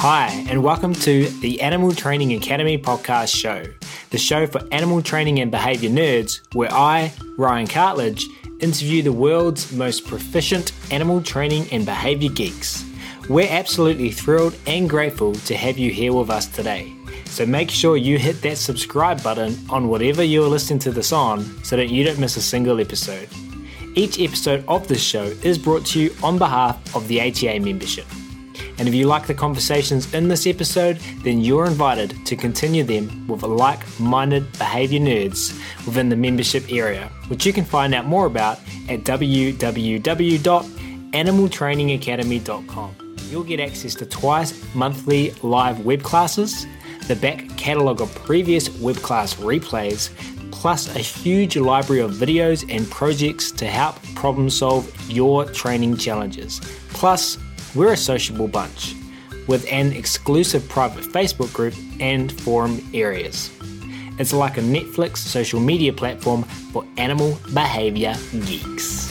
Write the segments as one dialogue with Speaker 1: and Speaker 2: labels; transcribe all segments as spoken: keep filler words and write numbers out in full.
Speaker 1: Hi, and welcome to the Animal Training Academy podcast show, the show for animal training and behaviour nerds, where I, Ryan Cartledge, interview the world's most proficient animal training and behaviour geeks. We're absolutely thrilled and grateful to have you here with us today. So make sure you hit that subscribe button on whatever you're listening to this on so that you don't miss a single episode. Each episode of this show is brought to you on behalf of the A T A membership. And if you like the conversations in this episode, then you're invited to continue them with like-minded behaviour nerds within the membership area, which you can find out more about at w w w dot animal training academy dot com. You'll get access to twice monthly live web classes, the back catalogue of previous web class replays, plus a huge library of videos and projects to help problem solve your training challenges. Plus, we're a sociable bunch with an exclusive private Facebook group and forum areas. It's like a Netflix social media platform for animal behaviour geeks.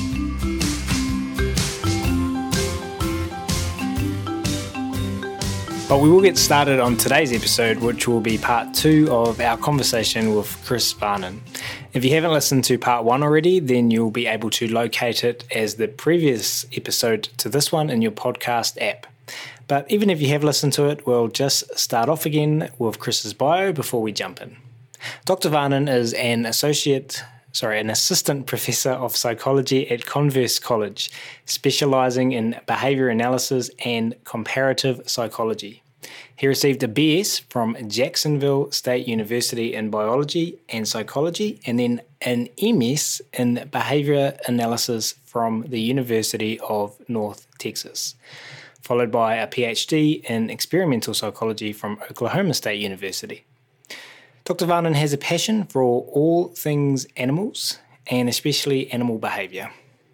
Speaker 1: But we will get started on today's episode, which will be part two of our conversation with Chris Varnon. If you haven't listened to part one already, then you'll be able to locate it as the previous episode to this one in your podcast app. But even if you have listened to it, we'll just start off again with Chris's bio before we jump in. Doctor Varnon is an associate, sorry, an assistant professor of psychology at Converse College, specializing in behavior analysis and comparative psychology. He received a B S from Jacksonville State University in biology and psychology, and then an M S in behavior analysis from the University of North Texas, followed by a P H D in experimental psychology from Oklahoma State University. Doctor Varnon has a passion for all things animals, and especially animal behavior.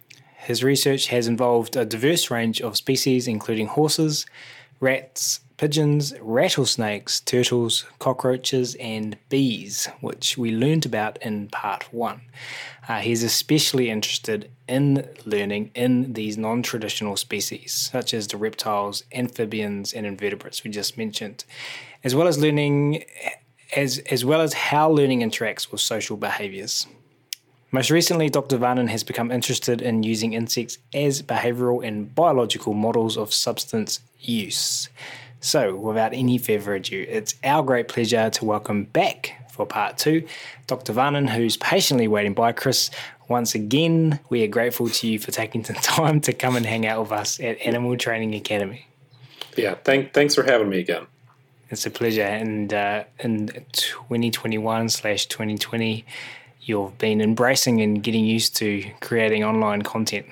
Speaker 1: His research has involved a diverse range of species, including horses, rats, pigeons, rattlesnakes, turtles, cockroaches, and bees, which we learned about in part one. Uh, he's especially interested in learning in these non-traditional species, such as the reptiles, amphibians, and invertebrates we just mentioned, as well as learning as, as well as how learning interacts with social behaviors. Most recently, Doctor Varnon has become interested in using insects as behavioral and biological models of substance use. So, without any further ado, it's our great pleasure to welcome back for part two, Doctor Varnon, who's patiently waiting by. Chris, once again, we are grateful to you for taking the time to come and hang out with us at Animal Training Academy.
Speaker 2: Yeah, thank, thanks for having me again.
Speaker 1: It's a pleasure. And uh, in twenty twenty-one slash twenty twenty, you've been embracing and getting used to creating online content.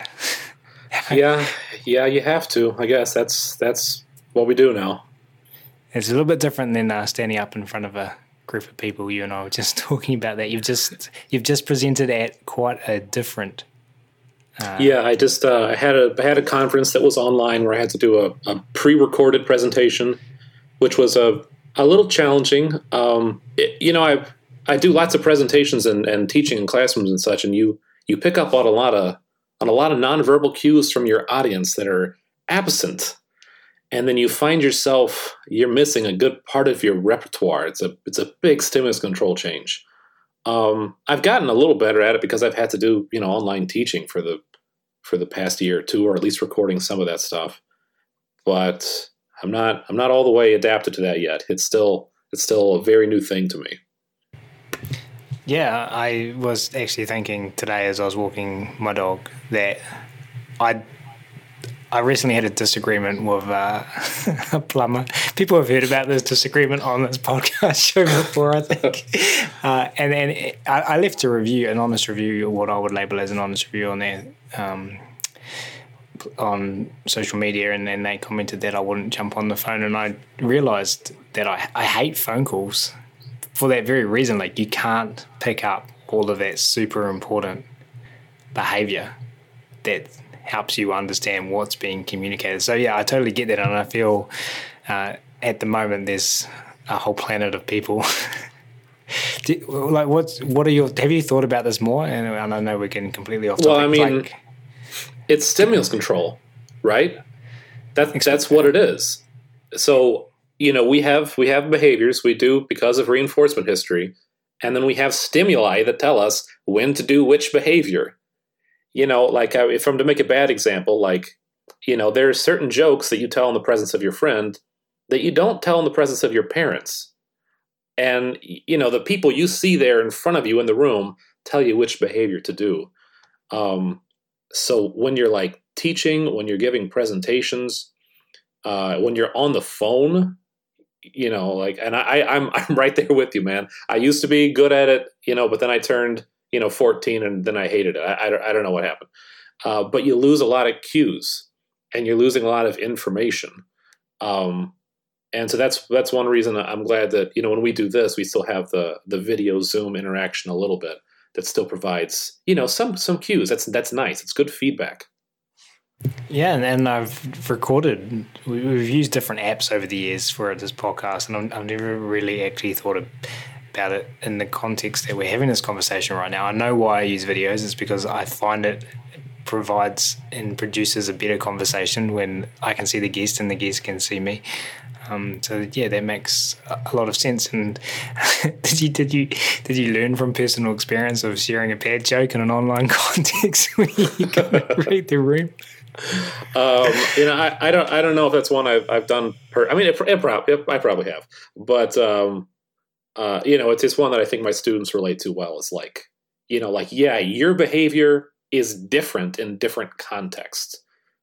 Speaker 2: yeah, yeah, you have to. I guess that's that's what we do now.
Speaker 1: It's a little bit different than uh, standing up in front of a group of people. You and I were just talking about that. You've just you've just presented at quite a different. Uh,
Speaker 2: yeah, I just uh, I had a I had a conference that was online where I had to do a, a pre-recorded presentation, which was a a little challenging. Um, it, you know, I I do lots of presentations and, and teaching in classrooms and such, and you you pick up on a lot of on a lot of nonverbal cues from your audience that are absent. And then you find yourself, you're missing a good part of your repertoire. It's a it's a big stimulus control change. Um, I've gotten a little better at it because I've had to do, you know, online teaching for the for the past year or two, or at least recording some of that stuff. But I'm not I'm not all the way adapted to that yet. It's still it's still a very new thing to me.
Speaker 1: Yeah, I was actually thinking today as I was walking my dog that I I recently had a disagreement with uh, a plumber. People have heard about this disagreement on this podcast show before, I think. Uh, and then I, I left a review, an honest review, or what I would label as an honest review on there, um, on social media, and then they commented that I wouldn't jump on the phone, and I realised that I, I hate phone calls for that very reason. Like, you can't pick up all of that super important behaviour that helps you understand what's being communicated. So yeah, I totally get that, and I feel uh, at the moment there's a whole planet of people. Do, like, what's what are your? Have you thought about this more? And, and I know we're getting completely off topic.
Speaker 2: Well, I mean,
Speaker 1: like,
Speaker 2: it's stimulus control, right? That, that's what it is. so, you know, we have we have behaviors we do because of reinforcement history, and then we have stimuli that tell us when to do which behavior. You know, like uh, if I'm to make a bad example, like, you know, there are certain jokes that you tell in the presence of your friend that you don't tell in the presence of your parents. And, you know, the people you see there in front of you in the room tell you which behavior to do. Um, so when you're like teaching, when you're giving presentations, uh, when you're on the phone, you know, like, and I, I'm, I'm right there with you, man. I used to be good at it, you know, but then I turned, you know, fourteen and then I hated it. I, I, don't, I don't know what happened. Uh, but you lose a lot of cues and you're losing a lot of information. Um, and so that's, that's one reason I'm glad that, you know, when we do this, we still have the, the video Zoom interaction a little bit that still provides, you know, some, some cues. That's, that's nice. It's good feedback.
Speaker 1: Yeah, and, and I've recorded, we, we've used different apps over the years for this podcast, and I've, I've never really actually thought of, about it in the context that we're having this conversation right now. I know why I use videos. It's because I find it provides and produces a better conversation when I can see the guest and the guest can see me. Um, so yeah, that makes a lot of sense. And did you did you did you learn from personal experience of sharing a bad joke in an online context where you gotta read the room?
Speaker 2: Um, you know, I, I don't I don't know if that's one I've I've done. Per, I mean, it, it, it, I probably have, but um, uh, you know, it's just one that I think my students relate to well. Is like, you know, like yeah, your behavior is different in different contexts.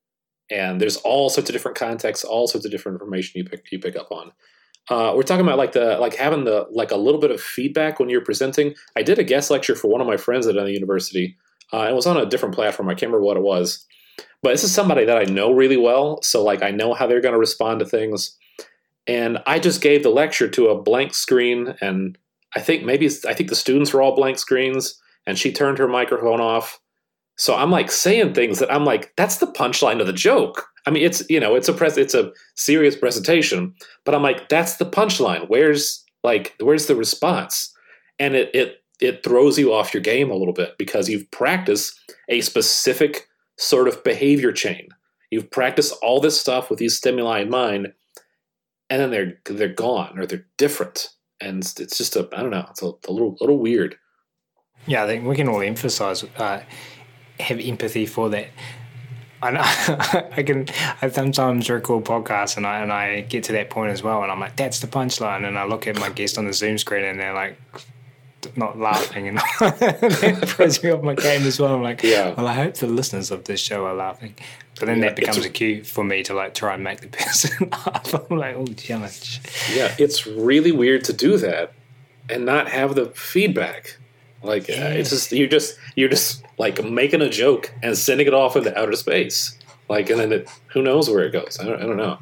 Speaker 2: And there's all sorts of different contexts, all sorts of different information you pick you pick up on. Uh, we're talking about like the like having the like a little bit of feedback when you're presenting. I did a guest lecture for one of my friends at the university. Uh, it was on a different platform. I can't remember what it was, but this is somebody that I know really well. So like I know how they're going to respond to things. And I just gave the lecture to a blank screen, and I think maybe I think the students were all blank screens, and she turned her microphone off. So I'm like saying things that I'm like, that's the punchline of the joke. I mean, it's, you know, it's a pres- it's a serious presentation, but I'm like, that's the punchline. Where's like, where's the response? And it, it, it throws you off your game a little bit because you've practiced a specific sort of behavior chain. You've practiced all this stuff with these stimuli in mind, and then they're, they're gone or they're different. And it's just a, I don't know, it's a, a little, little weird.
Speaker 1: Yeah. I think we can all emphasize, uh, have empathy for that. I know I can I sometimes record podcasts and I and I get to that point as well, and I'm like, that's the punchline, and I look at my guest on the Zoom screen and they're like not laughing, and that throws me off my game as well. I'm like, yeah. Well, I hope the listeners of this show are laughing. But then yeah, that becomes a cue for me to like try and make the person laugh. I'm like, oh, challenge.
Speaker 2: Yeah, it's really weird to do that and not have the feedback. Like yeah. uh, it's just you're just you're just like making a joke and sending it off into outer space, like, and then it, who knows where it goes? I don't, I don't know.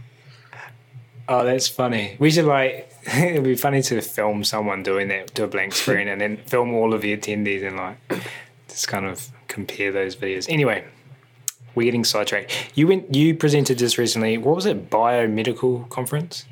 Speaker 1: Oh, that's funny. We should like it'd be funny to film someone doing that to a blank screen and then film all of the attendees and like just kind of compare those videos. Anyway, we're getting sidetracked. You went you presented just recently. What was it? Biomedical conference.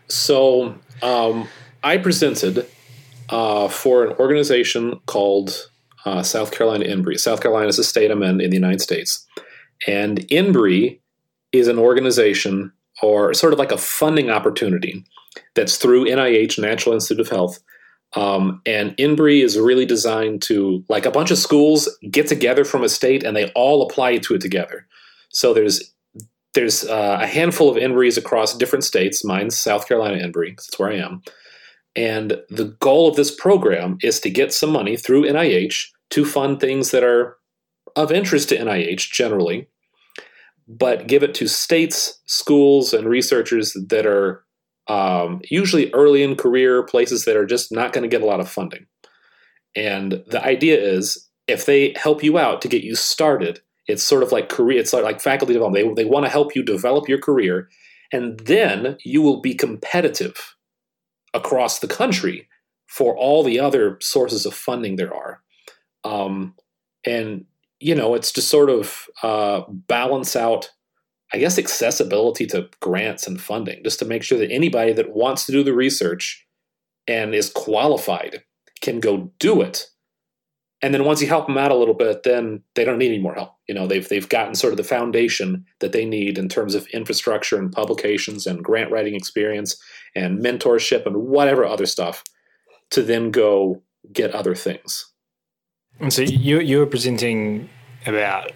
Speaker 2: So um, I presented. Uh, for an organization called uh, South Carolina I N B R I. South Carolina is a state I'm in in the United States. And I N B R I is an organization or sort of like a funding opportunity that's through N I H, National Institute of Health. Um, and I N B R I is really designed to, like a bunch of schools get together from a state and they all apply to it together. So there's there's uh, a handful of I N B R Is across different states. Mine's South Carolina I N B R I, because that's where I am. And the goal of this program is to get some money through N I H to fund things that are of interest to N I H generally, but give it to states, schools, and researchers that are um, usually early in career, places that are just not going to get a lot of funding. And the idea is if they help you out to get you started, it's sort of like career, it's like faculty development. They, they want to help you develop your career, and then you will be competitive across the country for all the other sources of funding there are. Um, and, you know, it's to sort of uh, balance out, I guess, accessibility to grants and funding, just to make sure that anybody that wants to do the research and is qualified can go do it, and then once you help them out a little bit, then they don't need any more help. You know, they've they've gotten sort of the foundation that they need in terms of infrastructure and publications and grant writing experience and mentorship and whatever other stuff to then go get other things.
Speaker 1: And so you you were presenting about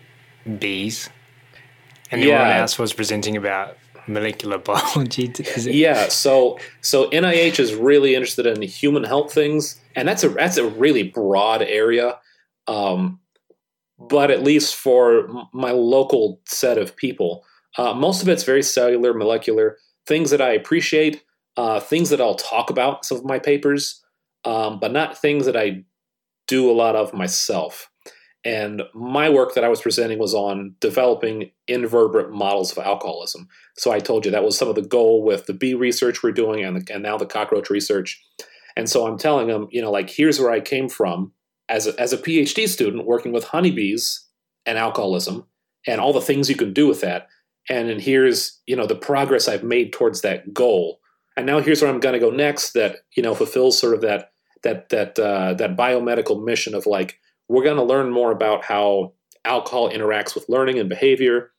Speaker 1: bees, and
Speaker 2: yeah.
Speaker 1: everyone else was presenting about molecular biology. Is it?
Speaker 2: Yeah, so so N I H is really interested in human health things, and that's a that's a really broad area. Um, but at least for my local set of people, uh, most of it's very cellular, molecular things that I appreciate, uh, things that I'll talk about in some of my papers, um, but not things that I do a lot of myself. And my work that I was presenting was on developing invertebrate models of alcoholism. So I told you that was some of the goal with the bee research we're doing and, the, and now the cockroach research. And so I'm telling them, you know, like, here's where I came from as a, as a PhD student working with honeybees and alcoholism and all the things you can do with that. And then here's, you know, the progress I've made towards that goal. And now here's where I'm going to go next that, you know, fulfills sort of that, that, that, uh, that biomedical mission of like, we're going to learn more about how alcohol interacts with learning and behavior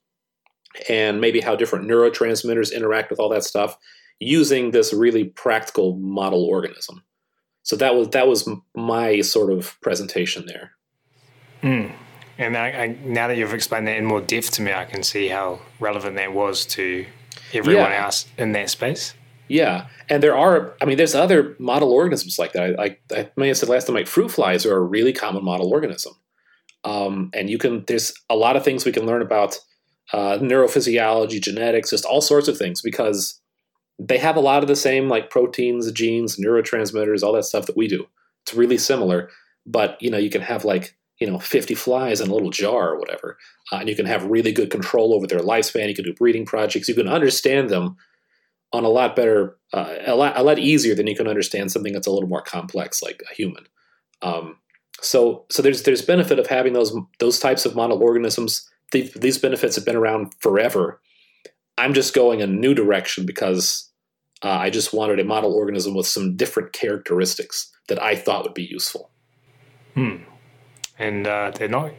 Speaker 2: and maybe how different neurotransmitters interact with all that stuff using this really practical model organism. So that was that was my sort of presentation there.
Speaker 1: Mm. And I, I, now that you've explained that in more depth to me, I can see how relevant that was to everyone yeah. else in that space.
Speaker 2: Yeah, and there are, I mean, there's other model organisms like that. I, I, I may have said last time, like fruit flies are a really common model organism. Um, and you can, there's a lot of things we can learn about uh, neurophysiology, genetics, just all sorts of things, because they have a lot of the same like proteins, genes, neurotransmitters, all that stuff that we do. It's really similar, but you know, you can have like, you know, fifty flies in a little jar or whatever, uh, and you can have really good control over their lifespan. You can do breeding projects. You can understand them on a lot better, uh, a lot, a lot easier than you can understand something that's a little more complex, like a human. Um, so, so there's there's benefit of having those those types of model organisms. These, these benefits have been around forever. I'm just going a new direction because uh, I just wanted a model organism with some different characteristics that I thought would be useful.
Speaker 1: Hmm. And uh, they're not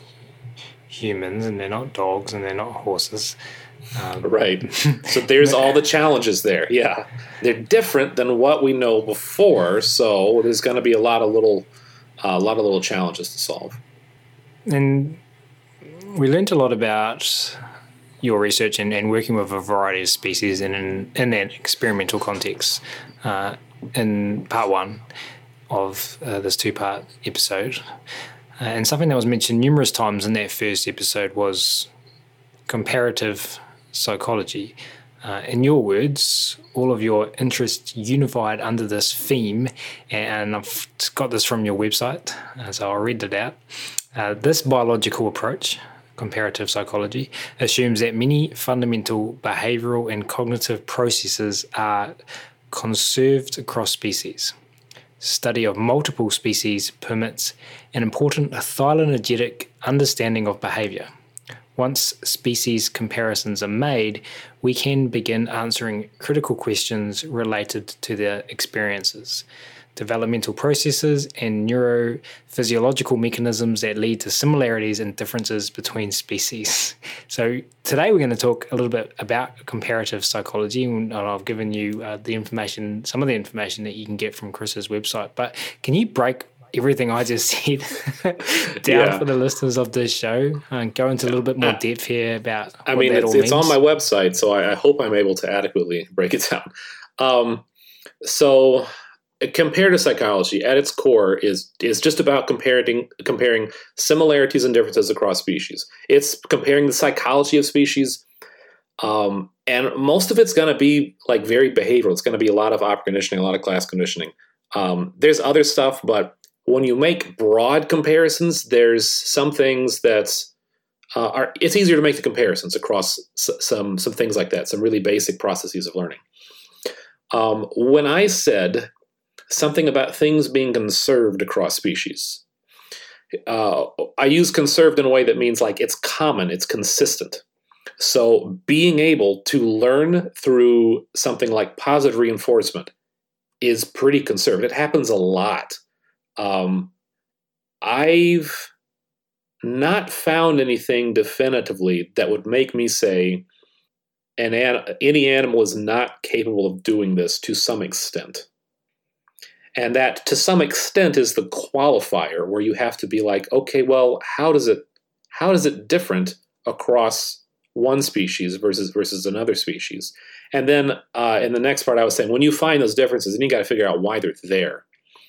Speaker 1: humans, and they're not dogs, and they're not horses.
Speaker 2: Um, right. So there's all the challenges there. Yeah. They're different than what we know before. So there's going to be a lot of little, uh, a lot of little challenges to solve.
Speaker 1: And we learned a lot about your research and, and working with a variety of species in an, in an experimental context uh, in part one of uh, this two-part episode. Uh, and something that was mentioned numerous times in that first episode was comparative psychology. Uh, in your words, all of your interests unified under this theme, and I've got this from your website, uh, so I'll read it out. Uh, this biological approach, comparative psychology, assumes that many fundamental behavioral and cognitive processes are conserved across species. Study of multiple species permits an important phylogenetic understanding of behavior. Once species comparisons are made, we can begin answering critical questions related to their experiences, developmental processes, and neurophysiological mechanisms that lead to similarities and differences between species. So today we're going to talk a little bit about comparative psychology, and I've given you uh, the information, some of the information that you can get from Chris's website. But can you break everything I just said down yeah. for the listeners of this show and go into a little bit more depth here about
Speaker 2: I
Speaker 1: what
Speaker 2: mean,
Speaker 1: that
Speaker 2: it's,
Speaker 1: all
Speaker 2: it's
Speaker 1: means?
Speaker 2: on my website, so I, I hope I'm able to adequately break it down. Um, so comparative psychology at its core is is just about comparing comparing similarities and differences across species. It's comparing the psychology of species, um, and most of it's going to be like very behavioral. It's going to be a lot of op conditioning, a lot of class conditioning. Um, there's other stuff, but when you make broad comparisons, there's some things that uh, are, it's easier to make the comparisons across s- some, some things like that, some really basic processes of learning. Um, when I said something about things being conserved across species, uh, I use conserved in a way that means like it's common, it's consistent. So being able to learn through something like positive reinforcement is pretty conserved. It happens a lot. Um, I've not found anything definitively that would make me say an, an any animal is not capable of doing this to some extent. And that to some extent is the qualifier where you have to be like, okay, well, how does it how is it different across one species versus versus another species? And then uh, in the next part, I was saying, when you find those differences, then you got to figure out why they're there.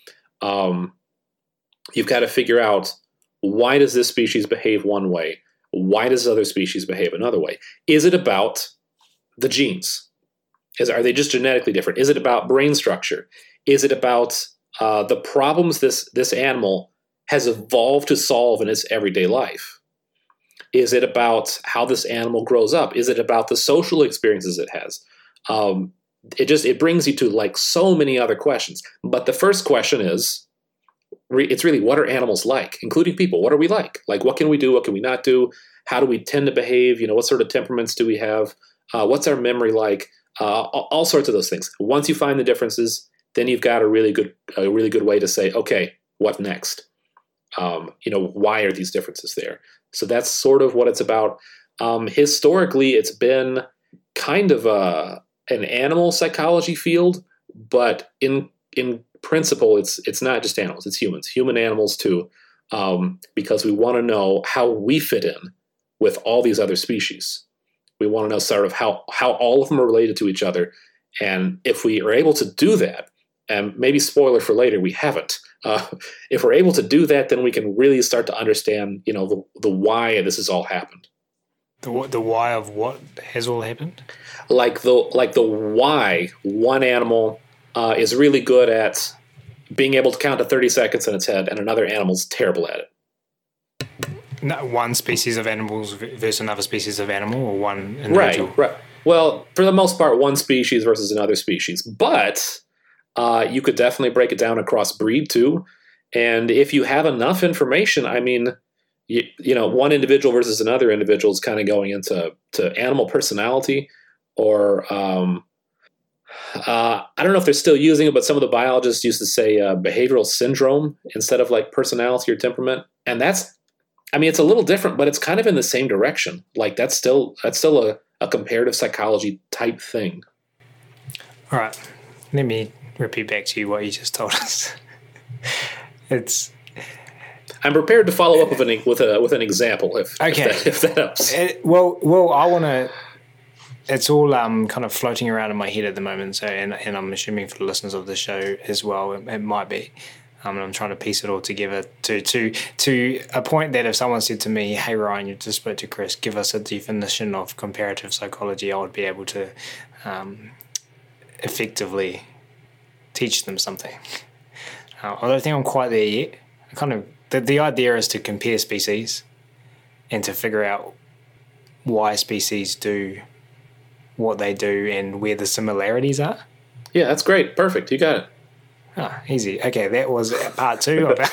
Speaker 2: Um, you've got to figure out, why does this species behave one way? Why does other species behave another way? Is it about the genes? Is, are they just genetically different? Is it about brain structure? Is it about uh, the problems this, this animal has evolved to solve in its everyday life? Is it about how this animal grows up? Is it about the social experiences it has? Um, it just it brings you to like so many other questions. But the first question is, re- it's really, what are animals like, including people? What are we like? Like, what can we do? What can we not do? How do we tend to behave? You know, what sort of temperaments do we have? Uh, what's our memory like? Uh, all, all sorts of those things. Once you find the differences, then you've got a really good a really good way to say, okay, what next? Um, you know, why are these differences there? So that's sort of what it's about. Um, historically, it's been kind of a, an animal psychology field, but in in principle, it's it's not just animals; it's humans, human animals too, um, because we want to know how we fit in with all these other species. We want to know sort of how how all of them are related to each other, and if we are able to do that. And maybe spoiler for later, we haven't. Uh, if we're able to do that, then we can really start to understand, you know, the, the why this has all happened.
Speaker 1: The the why of what has all happened?
Speaker 2: Like the like the why one animal uh, is really good at being able to count to thirty seconds in its head, and another animal's terrible at it.
Speaker 1: No, one species of animals versus another species of animal, or one individual?
Speaker 2: Right, right. Well, for the most part, one species versus another species, but. Uh, you could definitely break it down across breed too. And if you have enough information, I mean, you, you know, one individual versus another individual is kind of going into to animal personality, or um, uh, I don't know if they're still using it, but some of the biologists used to say uh, behavioral syndrome instead of like personality or temperament. And that's, I mean, it's a little different, but it's kind of in the same direction. Like that's still that's still a, a comparative psychology type thing.
Speaker 1: All right, let me repeat back to you what you just told us. It's.
Speaker 2: I'm prepared to follow up with an with a with an example if
Speaker 1: okay.
Speaker 2: if, that, if that helps.
Speaker 1: It, well, well, I want to. It's all um kind of floating around in my head at the moment. So, and and I'm assuming for the listeners of the show as well, it, it might be. Um, and I'm trying to piece it all together to to to a point that if someone said to me, "Hey Ryan, you just spoke to Chris, give us a definition of comparative psychology," I would be able to um, effectively teach them something. Uh, I don't think I'm quite there yet. I kind of the, the idea is to compare species and to figure out why species do what they do and where the similarities are.
Speaker 2: Yeah, that's great. Perfect. You got it.
Speaker 1: Ah, easy. Okay, that was part two. About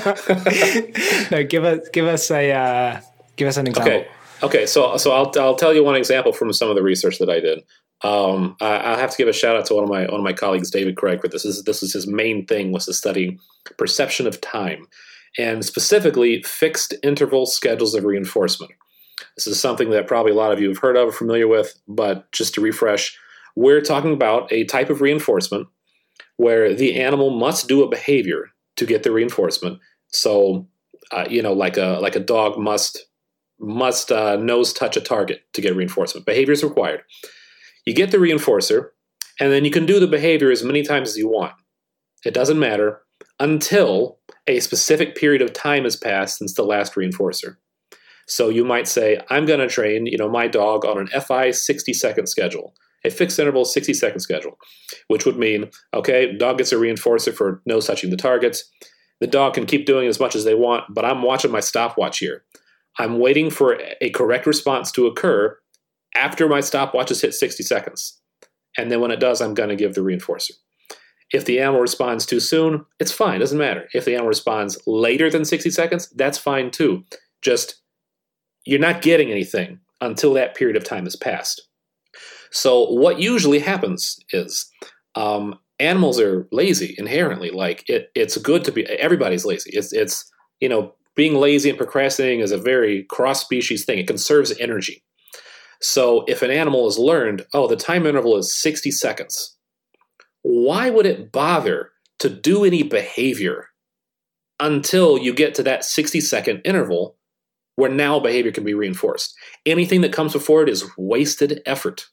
Speaker 1: no, give us give us a uh, give us an example.
Speaker 2: Okay. Okay. So so I'll I'll tell you one example from some of the research that I did. Um, I, I have to give a shout out to one of my one of my colleagues, David Craig, for this. This is, this is his main thing, was to study perception of time, and specifically fixed interval schedules of reinforcement. This is something that probably a lot of you have heard of or familiar with, but just to refresh, we're talking about a type of reinforcement where the animal must do a behavior to get the reinforcement. So, uh, you know, like a like a dog must must uh, nose touch a target to get reinforcement. Behavior is required. You get the reinforcer, and then you can do the behavior as many times as you want. It doesn't matter until a specific period of time has passed since the last reinforcer. So you might say, I'm going to train, you know, my dog on an F I sixty-second schedule, a fixed interval sixty-second schedule, which would mean, okay, dog gets a reinforcer for nose touching the targets. The dog can keep doing as much as they want, but I'm watching my stopwatch here. I'm waiting for a correct response to occur after my stopwatch has hit sixty seconds. And then when it does, I'm going to give the reinforcer. If the animal responds too soon, it's fine. It doesn't matter. If the animal responds later than sixty seconds, that's fine too. Just, you're not getting anything until that period of time has passed. So what usually happens is um, animals are lazy inherently. Like it, it's good to be, everybody's lazy. It's, it's, you know, being lazy and procrastinating is a very cross-species thing. It conserves energy. So if an animal has learned, oh, the time interval is sixty seconds, why would it bother to do any behavior until you get to that sixty second interval where now behavior can be reinforced? Anything that comes before it is wasted effort.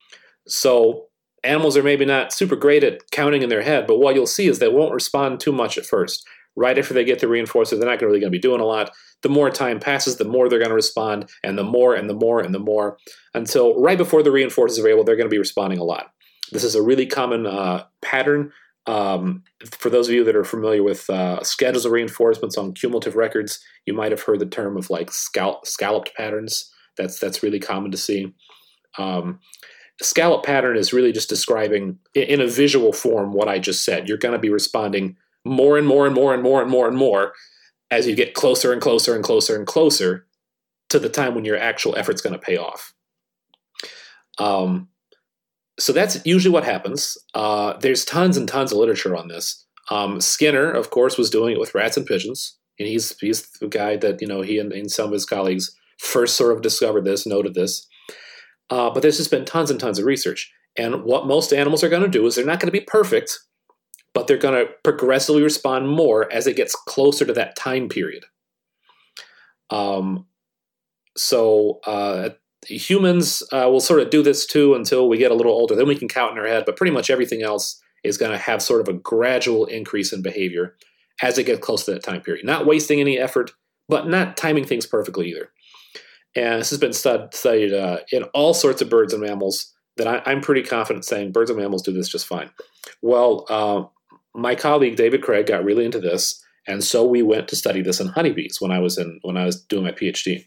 Speaker 2: So animals are maybe not super great at counting in their head, but what you'll see is they won't respond too much at first. Right after they get the reinforcer, they're not really going to be doing a lot. The more time passes, the more they're going to respond, and the more and the more and the more, until right before the reinforcers are available, they're going to be responding a lot. This is a really common uh, pattern. Um, for those of you that are familiar with uh, schedules of reinforcements on cumulative records, you might have heard the term of like scallop, scalloped patterns. That's that's really common to see. Um, scallop pattern is really just describing in a visual form what I just said. You're going to be responding more and more and more and more and more and more as you get closer and closer and closer and closer to the time when your actual effort's going to pay off. Um, so that's usually what happens. Uh, there's tons and tons of literature on this. Um, Skinner, of course, was doing it with rats and pigeons, and he's he's the guy that, you know, he and, and some of his colleagues first sort of discovered this, noted this. Uh, but there's just been tons and tons of research. And what most animals are going to do is they're not going to be perfect, but they're going to progressively respond more as it gets closer to that time period. Um, so uh, humans uh, will sort of do this too until we get a little older. Then we can count in our head, but pretty much everything else is going to have sort of a gradual increase in behavior as it gets close to that time period. Not wasting any effort, but not timing things perfectly either. And this has been stud- studied uh, in all sorts of birds and mammals that I, I'm pretty confident saying birds and mammals do this just fine. Well, uh, my colleague David Craig got really into this, and so we went to study this in honeybees when I was in when I was doing my PhD.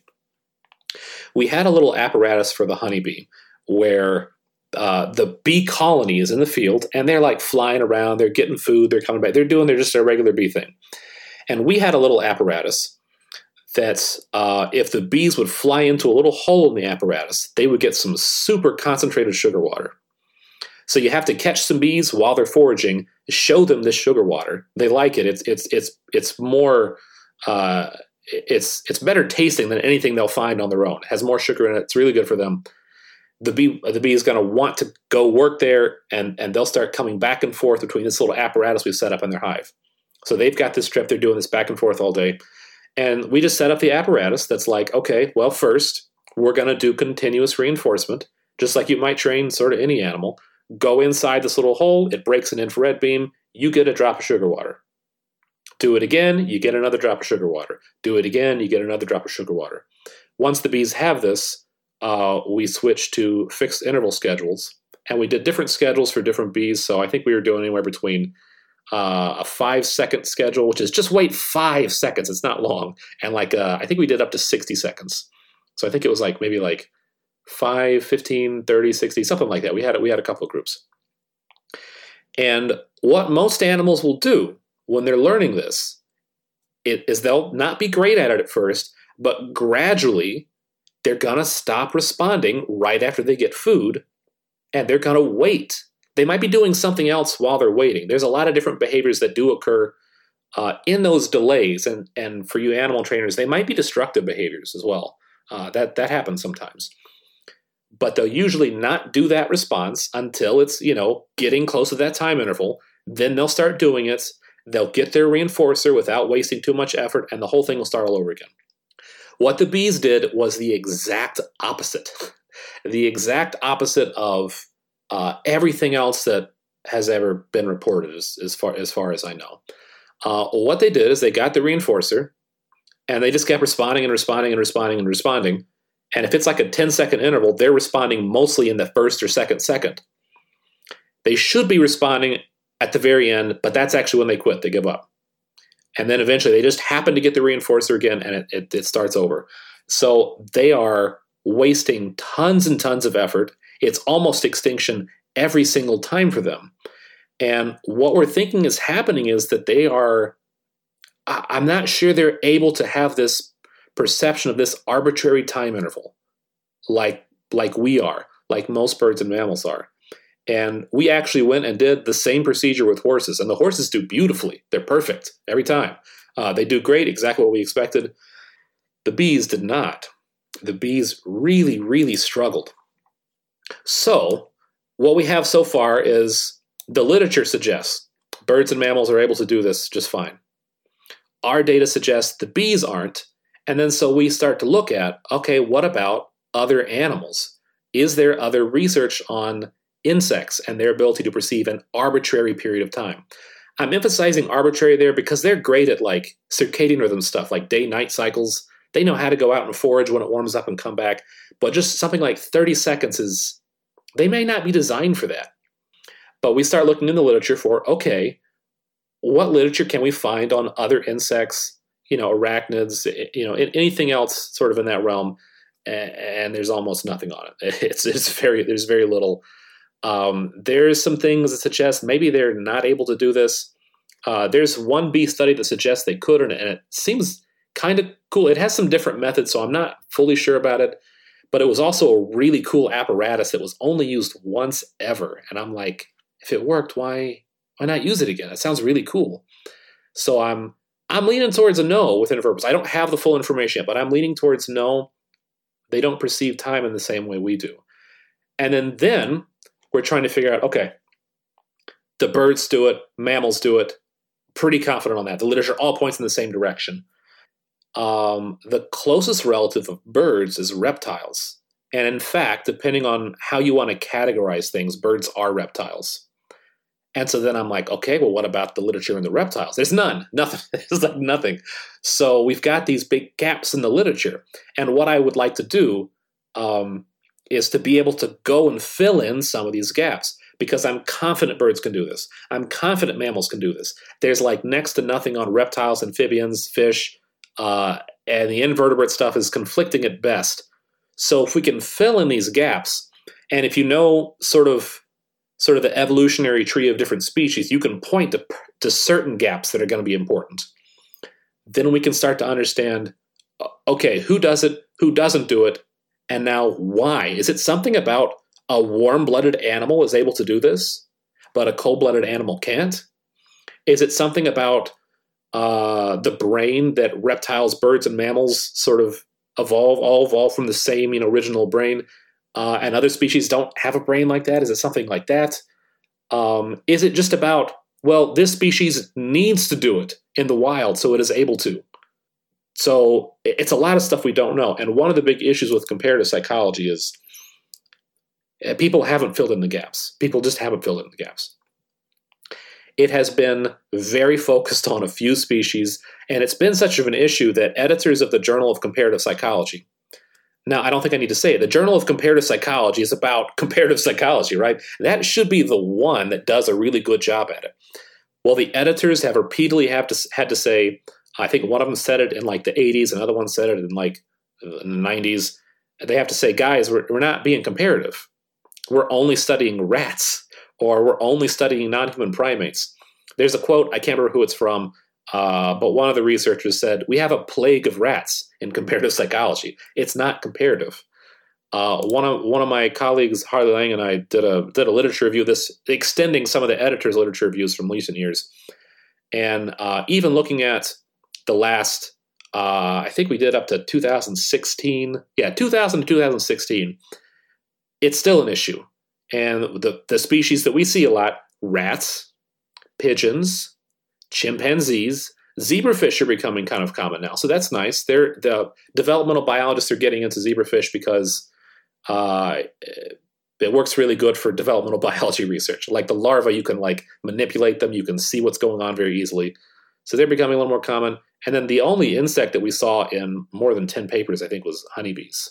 Speaker 2: We had a little apparatus for the honeybee where uh, the bee colony is in the field, and they're like flying around, they're getting food, they're coming back, they're doing their just their regular bee thing. And we had a little apparatus that uh, if the bees would fly into a little hole in the apparatus, they would get some super concentrated sugar water. So you have to catch some bees while they're foraging, show them this sugar water. They like it. It's it's it's it's more uh, it's it's better tasting than anything they'll find on their own. It has more sugar in it. It's really good for them. The bee the bee is going to want to go work there, and and they'll start coming back and forth between this little apparatus we've set up in their hive. So they've got this trip. They're doing this back and forth all day, and we just set up the apparatus that's like, okay, well, first we're going to do continuous reinforcement, just like you might train sort of any animal. Go inside this little hole, it breaks an infrared beam, you get a drop of sugar water. Do it again, you get another drop of sugar water. Do it again, you get another drop of sugar water. Once the bees have this, uh, we switch to fixed interval schedules, and we did different schedules for different bees, so I think we were doing anywhere between uh, a five-second schedule, which is just wait five seconds, it's not long, and like uh, I think we did up to sixty seconds. So I think it was like maybe like five, fifteen, thirty, sixty, something like that. We had we had a couple of groups. And what most animals will do when they're learning this is they'll not be great at it at first, but gradually they're going to stop responding right after they get food, and they're going to wait. They might be doing something else while they're waiting. There's a lot of different behaviors that do occur uh, in those delays, and, and for you animal trainers, they might be destructive behaviors as well. Uh, that, that happens sometimes. But they'll usually not do that response until it's, you know, getting close to that time interval. Then they'll start doing it. They'll get their reinforcer without wasting too much effort, and the whole thing will start all over again. What the bees did was the exact opposite. The exact opposite of uh, everything else that has ever been reported, as, as far as far as I know. Uh, what they did is they got the reinforcer, and they just kept responding and responding and responding and responding. And if it's like a ten-second interval, they're responding mostly in the first or second second. They should be responding at the very end, but that's actually when they quit. They give up. And then eventually they just happen to get the reinforcer again, and it, it, it starts over. So they are wasting tons and tons of effort. It's almost extinction every single time for them. And what we're thinking is happening is that they are, I'm not sure they're able to have this perception of this arbitrary time interval like like we are, like most birds and mammals are. And we actually went and did the same procedure with horses, and the horses do beautifully. They're perfect every time. Uh, they do great, exactly what we expected. The bees did not. The bees really, really struggled. So what we have so far is the literature suggests birds and mammals are able to do this just fine. Our data suggests the bees aren't. And then so we start to look at, okay, what about other animals? Is there other research on insects and their ability to perceive an arbitrary period of time? I'm emphasizing arbitrary there because they're great at like circadian rhythm stuff, like day-night cycles. They know how to go out and forage when it warms up and come back. But just something like thirty seconds is, they may not be designed for that. But we start looking in the literature for, okay, what literature can we find on other insects, you know, arachnids, you know, anything else sort of in that realm? And there's almost nothing on it. It's it's very there's very little. Um, there's some things that suggest maybe they're not able to do this. Uh, there's one bee study that suggests they could, and it seems kind of cool. It has some different methods, so I'm not fully sure about it. But it was also a really cool apparatus that was only used once ever. And I'm like, if it worked, why why not use it again? It sounds really cool. So I'm I'm leaning towards a no with invertebrates. I don't have the full information yet, but I'm leaning towards no. They don't perceive time in the same way we do. And then, then we're trying to figure out, okay, the birds do it, mammals do it. Pretty confident on that. The literature all points in the same direction. Um, the closest relative of birds is reptiles. And in fact, depending on how you want to categorize things, birds are reptiles. And so then I'm like, okay, well, what about the literature in the reptiles? There's none, nothing. There's like nothing. So we've got these big gaps in the literature. And what I would like to do um, is to be able to go and fill in some of these gaps, because I'm confident birds can do this. I'm confident mammals can do this. There's like next to nothing on reptiles, amphibians, fish, uh, and the invertebrate stuff is conflicting at best. So if we can fill in these gaps, and if you know sort of sort of the evolutionary tree of different species, you can point to, to certain gaps that are going to be important. Then we can start to understand, okay, who does it, who doesn't do it, and now why? Is it something about a warm-blooded animal is able to do this, but a cold-blooded animal can't? Is it something about uh, the brain that reptiles, birds, and mammals sort of evolve, all evolve from the same, you know, original brain? Uh, and other species don't have a brain like that? Is it something like that? Um, is it just about, well, this species needs to do it in the wild, so it is able to? So it's a lot of stuff we don't know. And one of the big issues with comparative psychology is uh, people haven't filled in the gaps. People just haven't filled in the gaps. It has been very focused on a few species, and it's been such of an issue that editors of the Journal of Comparative Psychology, now, I don't think I need to say it. The Journal of Comparative Psychology is about comparative psychology, right? That should be the one that does a really good job at it. Well, the editors have repeatedly have to, had to say, I think one of them said it in like the eighties, another one said it in like in the nineties. They have to say, guys, we're, we're not being comparative. We're only studying rats, or we're only studying non-human primates. There's a quote, I can't remember who it's from, Uh, but one of the researchers said, we have a plague of rats in comparative psychology. It's not comparative. Uh, one of one of my colleagues, Harley Lang, and I did a did a literature review, this extending some of the editor's literature reviews from recent years. And uh, even looking at the last, uh, I think we did up to two thousand sixteen. Yeah, two thousand to two thousand sixteen. It's still an issue. And the, the species that we see a lot, rats, pigeons, chimpanzees, zebrafish are becoming kind of common now. So that's nice. They're, the developmental biologists are getting into zebrafish because uh, it works really good for developmental biology research. Like the larvae, you can like manipulate them. You can see what's going on very easily. So they're becoming a little more common. And then the only insect that we saw in more than ten papers, I think, was honeybees.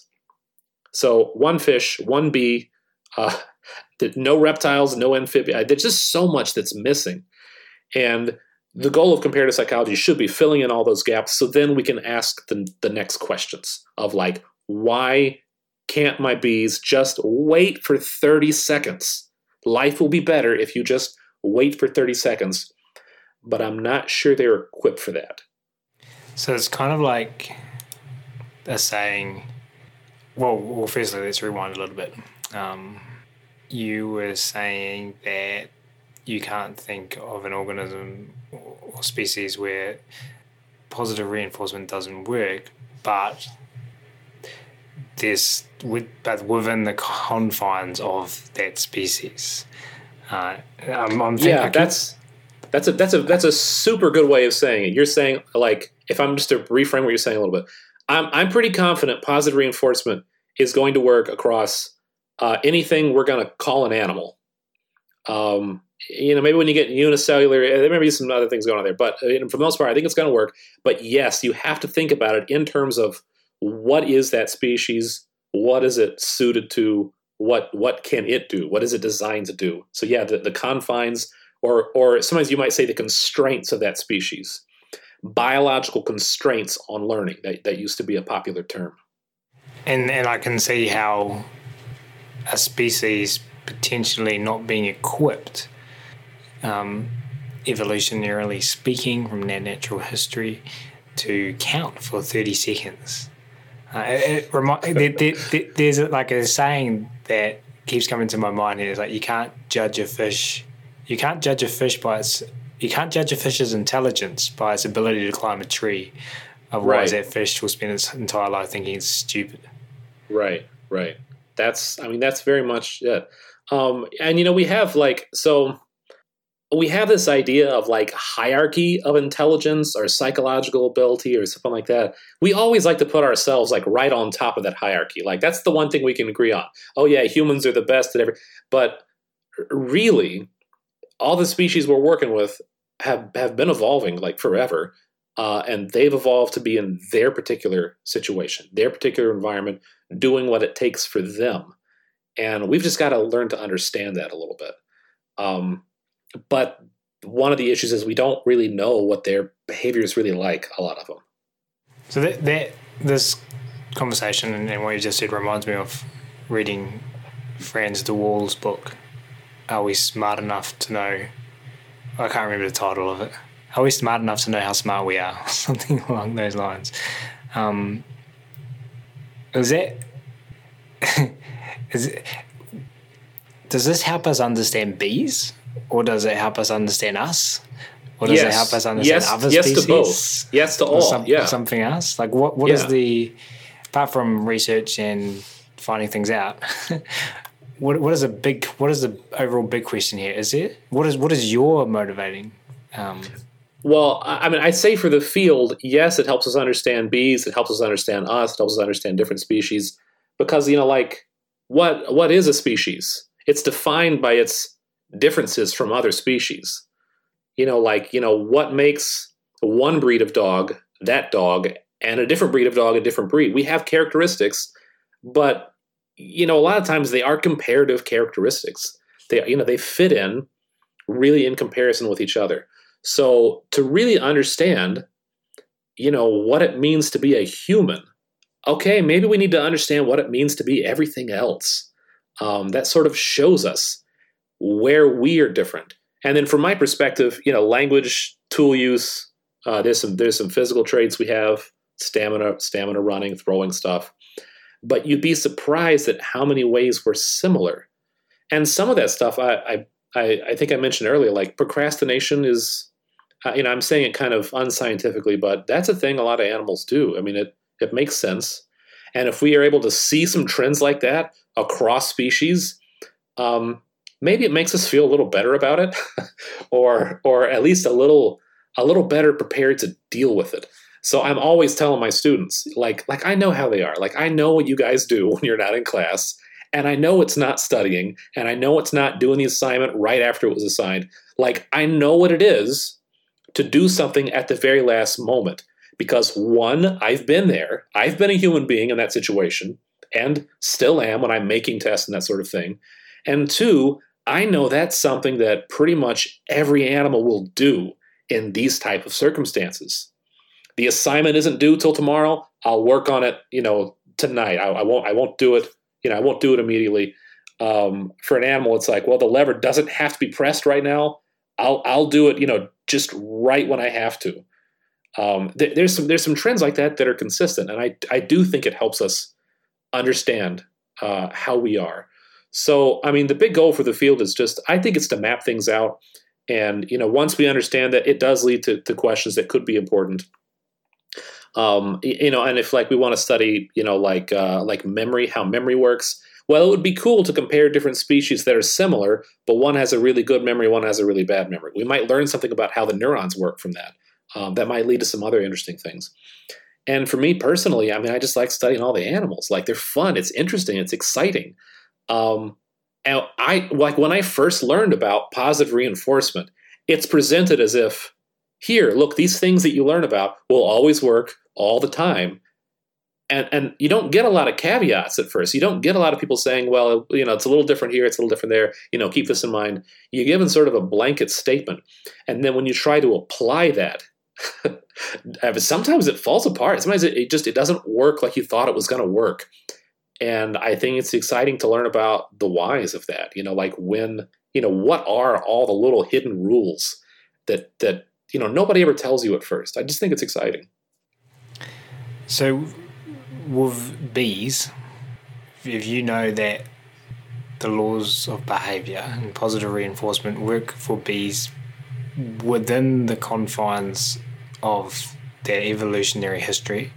Speaker 2: So one fish, one bee, uh, no reptiles, no amphibia. There's just so much that's missing. And the goal of comparative psychology should be filling in all those gaps, so then we can ask the, the next questions of like, why can't my bees just wait for thirty seconds? Life will be better if you just wait for thirty seconds, but I'm not sure they're equipped for that.
Speaker 1: So it's kind of like a saying, well, well firstly, let's rewind a little bit. Um, you were saying that you can't think of an organism or species where positive reinforcement doesn't work, but there's with but within the confines of that species. Uh, I'm, I'm thinking,
Speaker 2: yeah, that's that's a that's a that's a super good way of saying it. You're saying, like, if I'm just to reframe what you're saying a little bit, I'm I'm pretty confident positive reinforcement is going to work across uh, anything we're going to call an animal. Um, you know, maybe when you get unicellular, there may be some other things going on there, but you know, for the most part, I think it's going to work. But yes, you have to think about it in terms of what is that species, what is it suited to, what what can it do, what is it designed to do. So yeah, the, the confines, or or sometimes you might say the constraints of that species, biological constraints on learning. That that used to be a popular term.
Speaker 1: And and I can see how a species potentially not being equipped, um, evolutionarily speaking, from their natural history, to count for thirty seconds. Uh, it, it remi- there, there, there, there's like a saying that keeps coming to my mind here. It's like you can't judge a fish, you can't judge a fish by its, you can't judge a fish's intelligence by its ability to climb a tree. Otherwise,
Speaker 2: Right.
Speaker 1: that fish will spend its entire life thinking it's stupid.
Speaker 2: Right, right. That's, I mean, that's very much it. Um, and, you know, we have like, so we have this idea of like hierarchy of intelligence or psychological ability or something like that. We always like to put ourselves like right on top of that hierarchy. Like that's the one thing we can agree on. Oh yeah, humans are the best at every, but really all the species we're working with have, have been evolving like forever. Uh, and they've evolved to be in their particular situation, their particular environment, doing what it takes for them. And we've just got to learn to understand that a little bit. Um, but one of the issues is we don't really know what their behavior is really like, a lot of them.
Speaker 1: So that, that this conversation and, and what you just said reminds me of reading Franz de Waal's book, Are We Smart Enough to Know? I can't remember the title of it. Are we smart enough to know how smart we are? Something along those lines. Um, is that... is it, does this help us understand bees? Or does it help us understand us? Or does
Speaker 2: yes.
Speaker 1: it help us understand
Speaker 2: yes.
Speaker 1: other
Speaker 2: yes
Speaker 1: species?
Speaker 2: Yes to both. Yes to all,
Speaker 1: some,
Speaker 2: yeah.
Speaker 1: Something else? Like what, what
Speaker 2: yeah.
Speaker 1: is the... Apart from research and finding things out... what what is a big... What is the overall big question here? Is it... What is, what is your motivating... Um,
Speaker 2: Well, I mean, I'd say for the field, yes, it helps us understand bees. It helps us understand us. It helps us understand different species. Because, you know, like, what what is a species? It's defined by its differences from other species. You know, like, you know, what makes one breed of dog that dog and a different breed of dog a different breed? We have characteristics, but, you know, a lot of times they are comparative characteristics. They, you know, they fit in really in comparison with each other. So to really understand, you know, what it means to be a human, okay, maybe we need to understand what it means to be everything else. Um, that sort of shows us where we are different. And then from my perspective, you know, language, tool use, uh, there's some there's some physical traits we have, stamina, stamina running, throwing stuff. But you'd be surprised at how many ways we're similar. And some of that stuff, I I, I, I think I mentioned earlier, like procrastination is... Uh, you know, I'm saying it kind of unscientifically, but that's a thing a lot of animals do. I mean, it it makes sense. And if we are able to see some trends like that across species, um, maybe it makes us feel a little better about it, or or at least a little a little better prepared to deal with it. So I'm always telling my students, like like I know how they are. Like I know what you guys do when you're not in class, and I know it's not studying, and I know it's not doing the assignment right after it was assigned. Like I know what it is to do something at the very last moment. Because one, I've been there. I've been a human being in that situation and still am when I'm making tests and that sort of thing. And two, I know that's something that pretty much every animal will do in these type of circumstances. The assignment isn't due till tomorrow. I'll work on it, you know, tonight. I, I won't, I won't do it. You know, I won't do it immediately. Um, for an animal, it's like, well, the lever doesn't have to be pressed right now. I'll, I'll do it, you know, just right when I have to. Um, th- there's some there's some trends like that that are consistent, and I I do think it helps us understand uh, how we are. So, I mean, the big goal for the field is just, I think it's to map things out, and you know, once we understand that, it does lead to, to questions that could be important. Um, you know, and if like we want to study, you know, like uh, like memory, how memory works, well, it would be cool to compare different species that are similar, but one has a really good memory, one has a really bad memory. We might learn something about how the neurons work from that. Um, that might lead to some other interesting things. And for me personally, I mean, I just like studying all the animals. Like they're fun, it's interesting, it's exciting. Um, and I like when I first learned about positive reinforcement, it's presented as if, here, look, these things that you learn about will always work all the time. And and you don't get a lot of caveats at first. You don't get a lot of people saying, well, you know, it's a little different here, it's a little different there. You know, keep this in mind. You're given sort of a blanket statement. And then when you try to apply that, sometimes it falls apart. Sometimes it, it just it doesn't work like you thought it was going to work. And I think it's exciting to learn about the whys of that. You know, like when, you know, what are all the little hidden rules that that, you know, nobody ever tells you at first. I just think it's exciting.
Speaker 1: So with bees, if you know that the laws of behavior and positive reinforcement work for bees within the confines of their evolutionary history,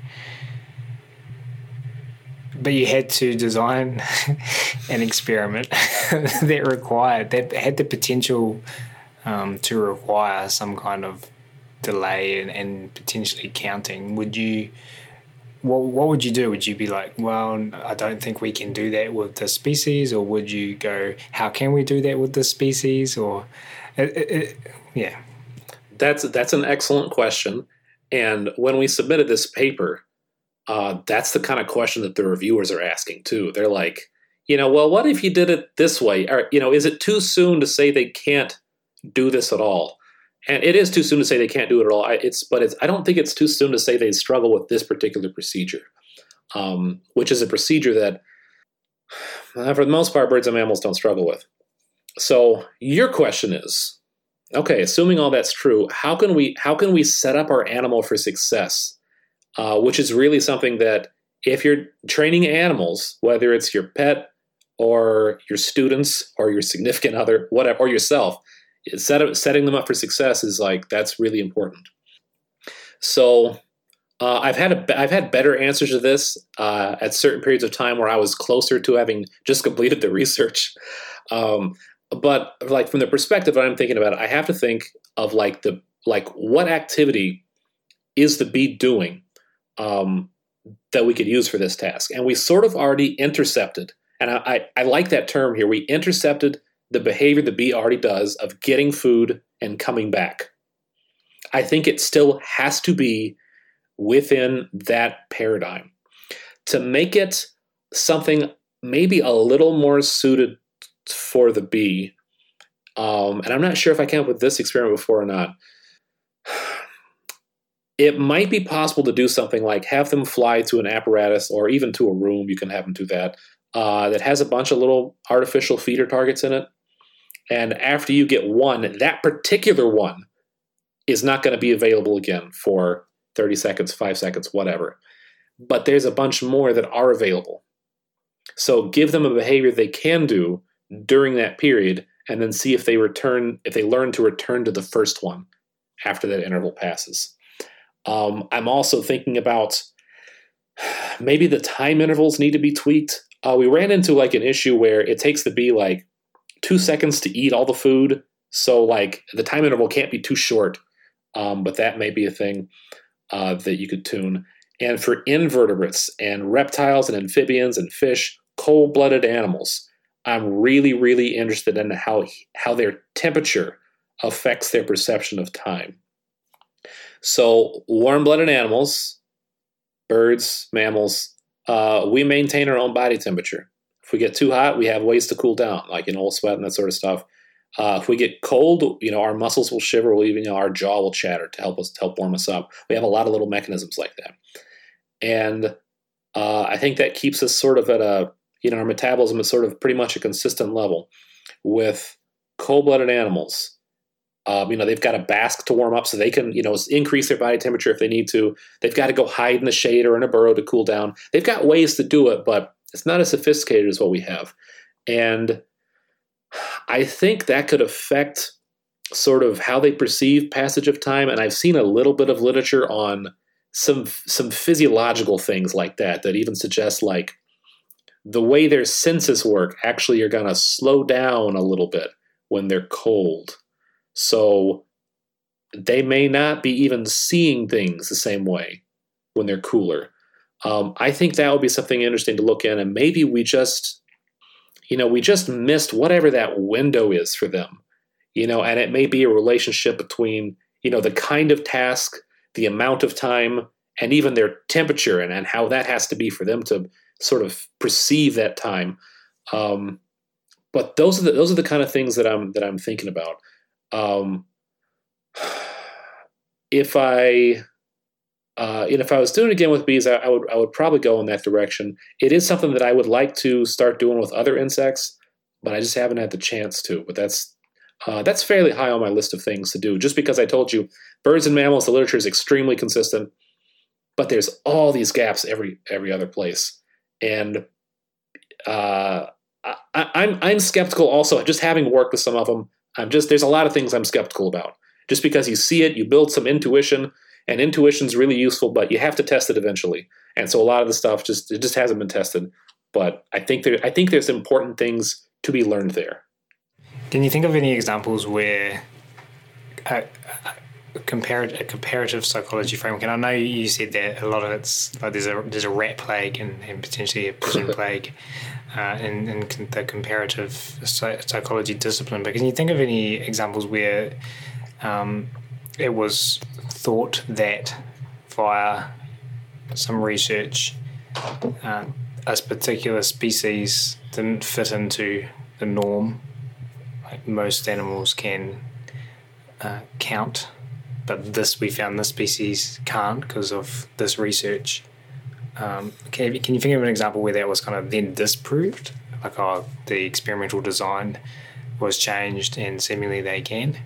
Speaker 1: but you had to design an experiment that required, that had the potential um, to require some kind of delay and, and potentially counting, would you, what, what would you do? Would you be like, well, I don't think we can do that with this species? Or would you go, how can we do that with this species? Or, it, it, it, yeah.
Speaker 2: That's, that's an excellent question. And when we submitted this paper, uh, that's the kind of question that the reviewers are asking too. They're like, you know, well, what if you did it this way? Or, you know, is it too soon to say they can't do this at all? And it is too soon to say they can't do it at all. I, it's, but it's, I don't think it's too soon to say they struggle with this particular procedure, um, which is a procedure that, uh, for the most part, birds and mammals don't struggle with. So your question is, okay, assuming all that's true, how can we how can we set up our animal for success? Uh, which is really something that if you're training animals, whether it's your pet or your students or your significant other, whatever, or yourself, set up, setting them up for success is like, that's really important. So uh, I've had a, I've had better answers to this uh, at certain periods of time where I was closer to having just completed the research. Um, but like from the perspective that I'm thinking about it, I have to think of like the like what activity is the bee doing um, that we could use for this task, and we sort of already intercepted. And I, I, I like that term here. We intercepted the behavior the bee already does of getting food and coming back. I think it still has to be within that paradigm. To make it something maybe a little more suited for the bee, um, and I'm not sure if I came up with this experiment before or not, it might be possible to do something like have them fly to an apparatus or even to a room, you can have them do that, uh, that has a bunch of little artificial feeder targets in it. And after you get one, that particular one is not going to be available again for thirty seconds, five seconds, whatever. But there's a bunch more that are available. So give them a behavior they can do during that period, and then see if they return, if they learn to return to the first one after that interval passes. Um, I'm also thinking about maybe the time intervals need to be tweaked. Uh, we ran into like an issue where it takes the bee like two seconds to eat all the food. So like the time interval can't be too short, um, but that may be a thing uh, that you could tune. And for invertebrates and reptiles and amphibians and fish, cold-blooded animals, I'm really, really interested in how, how their temperature affects their perception of time. So warm-blooded animals, birds, mammals, uh, we maintain our own body temperature. If we get too hot, we have ways to cool down, like, you know, we'll sweat and that sort of stuff. Uh, if we get cold, you know, our muscles will shiver, we'll even, you know, our jaw will chatter to help us, to help warm us up. We have a lot of little mechanisms like that. And uh, I think that keeps us sort of at a, you know, our metabolism is sort of pretty much a consistent level. With cold-blooded animals, um, you know, they've got to bask to warm up so they can, you know, increase their body temperature if they need to. They've got to go hide in the shade or in a burrow to cool down. They've got ways to do it, but it's not as sophisticated as what we have. And I think that could affect sort of how they perceive passage of time. And I've seen a little bit of literature on some some physiological things like that that even suggest like the way their senses work actually are going to slow down a little bit when they're cold. So they may not be even seeing things the same way when they're cooler. Um, I think that would be something interesting to look at, and maybe we just, you know, we just missed whatever that window is for them, you know, and it may be a relationship between, you know, the kind of task, the amount of time, and even their temperature, and, and how that has to be for them to sort of perceive that time. Um, but those are the those are the kind of things that I'm that I'm thinking about. Um, if I uh, and if I was doing it again with bees, I, I would I would probably go in that direction. It is something that I would like to start doing with other insects, but I just haven't had the chance to. But that's uh, that's fairly high on my list of things to do. Just because I told you, birds and mammals, the literature is extremely consistent, but there's all these gaps every every other place, and uh, I, I'm I'm skeptical. Also, just having worked with some of them, I'm just there's a lot of things I'm skeptical about. Just because you see it, you build some intuition, and intuition's really useful, but you have to test it eventually. And so a lot of the stuff just it just hasn't been tested. But I think there I think there's important things to be learned there.
Speaker 1: Can you think of any examples where a, a, comparative, a comparative psychology framework? And I know you said that a lot of it's like there's a there's a rat plague and, and potentially a pigeon plague uh, in, in the comparative psychology discipline. But can you think of any examples where um, it was thought that via some research uh, a particular species didn't fit into the norm? Like most animals can uh, count, but this we found this species can't because of this research. Um, can, you, can you think of an example where that was kind of then disproved? Like, oh, the experimental design was changed and seemingly they can?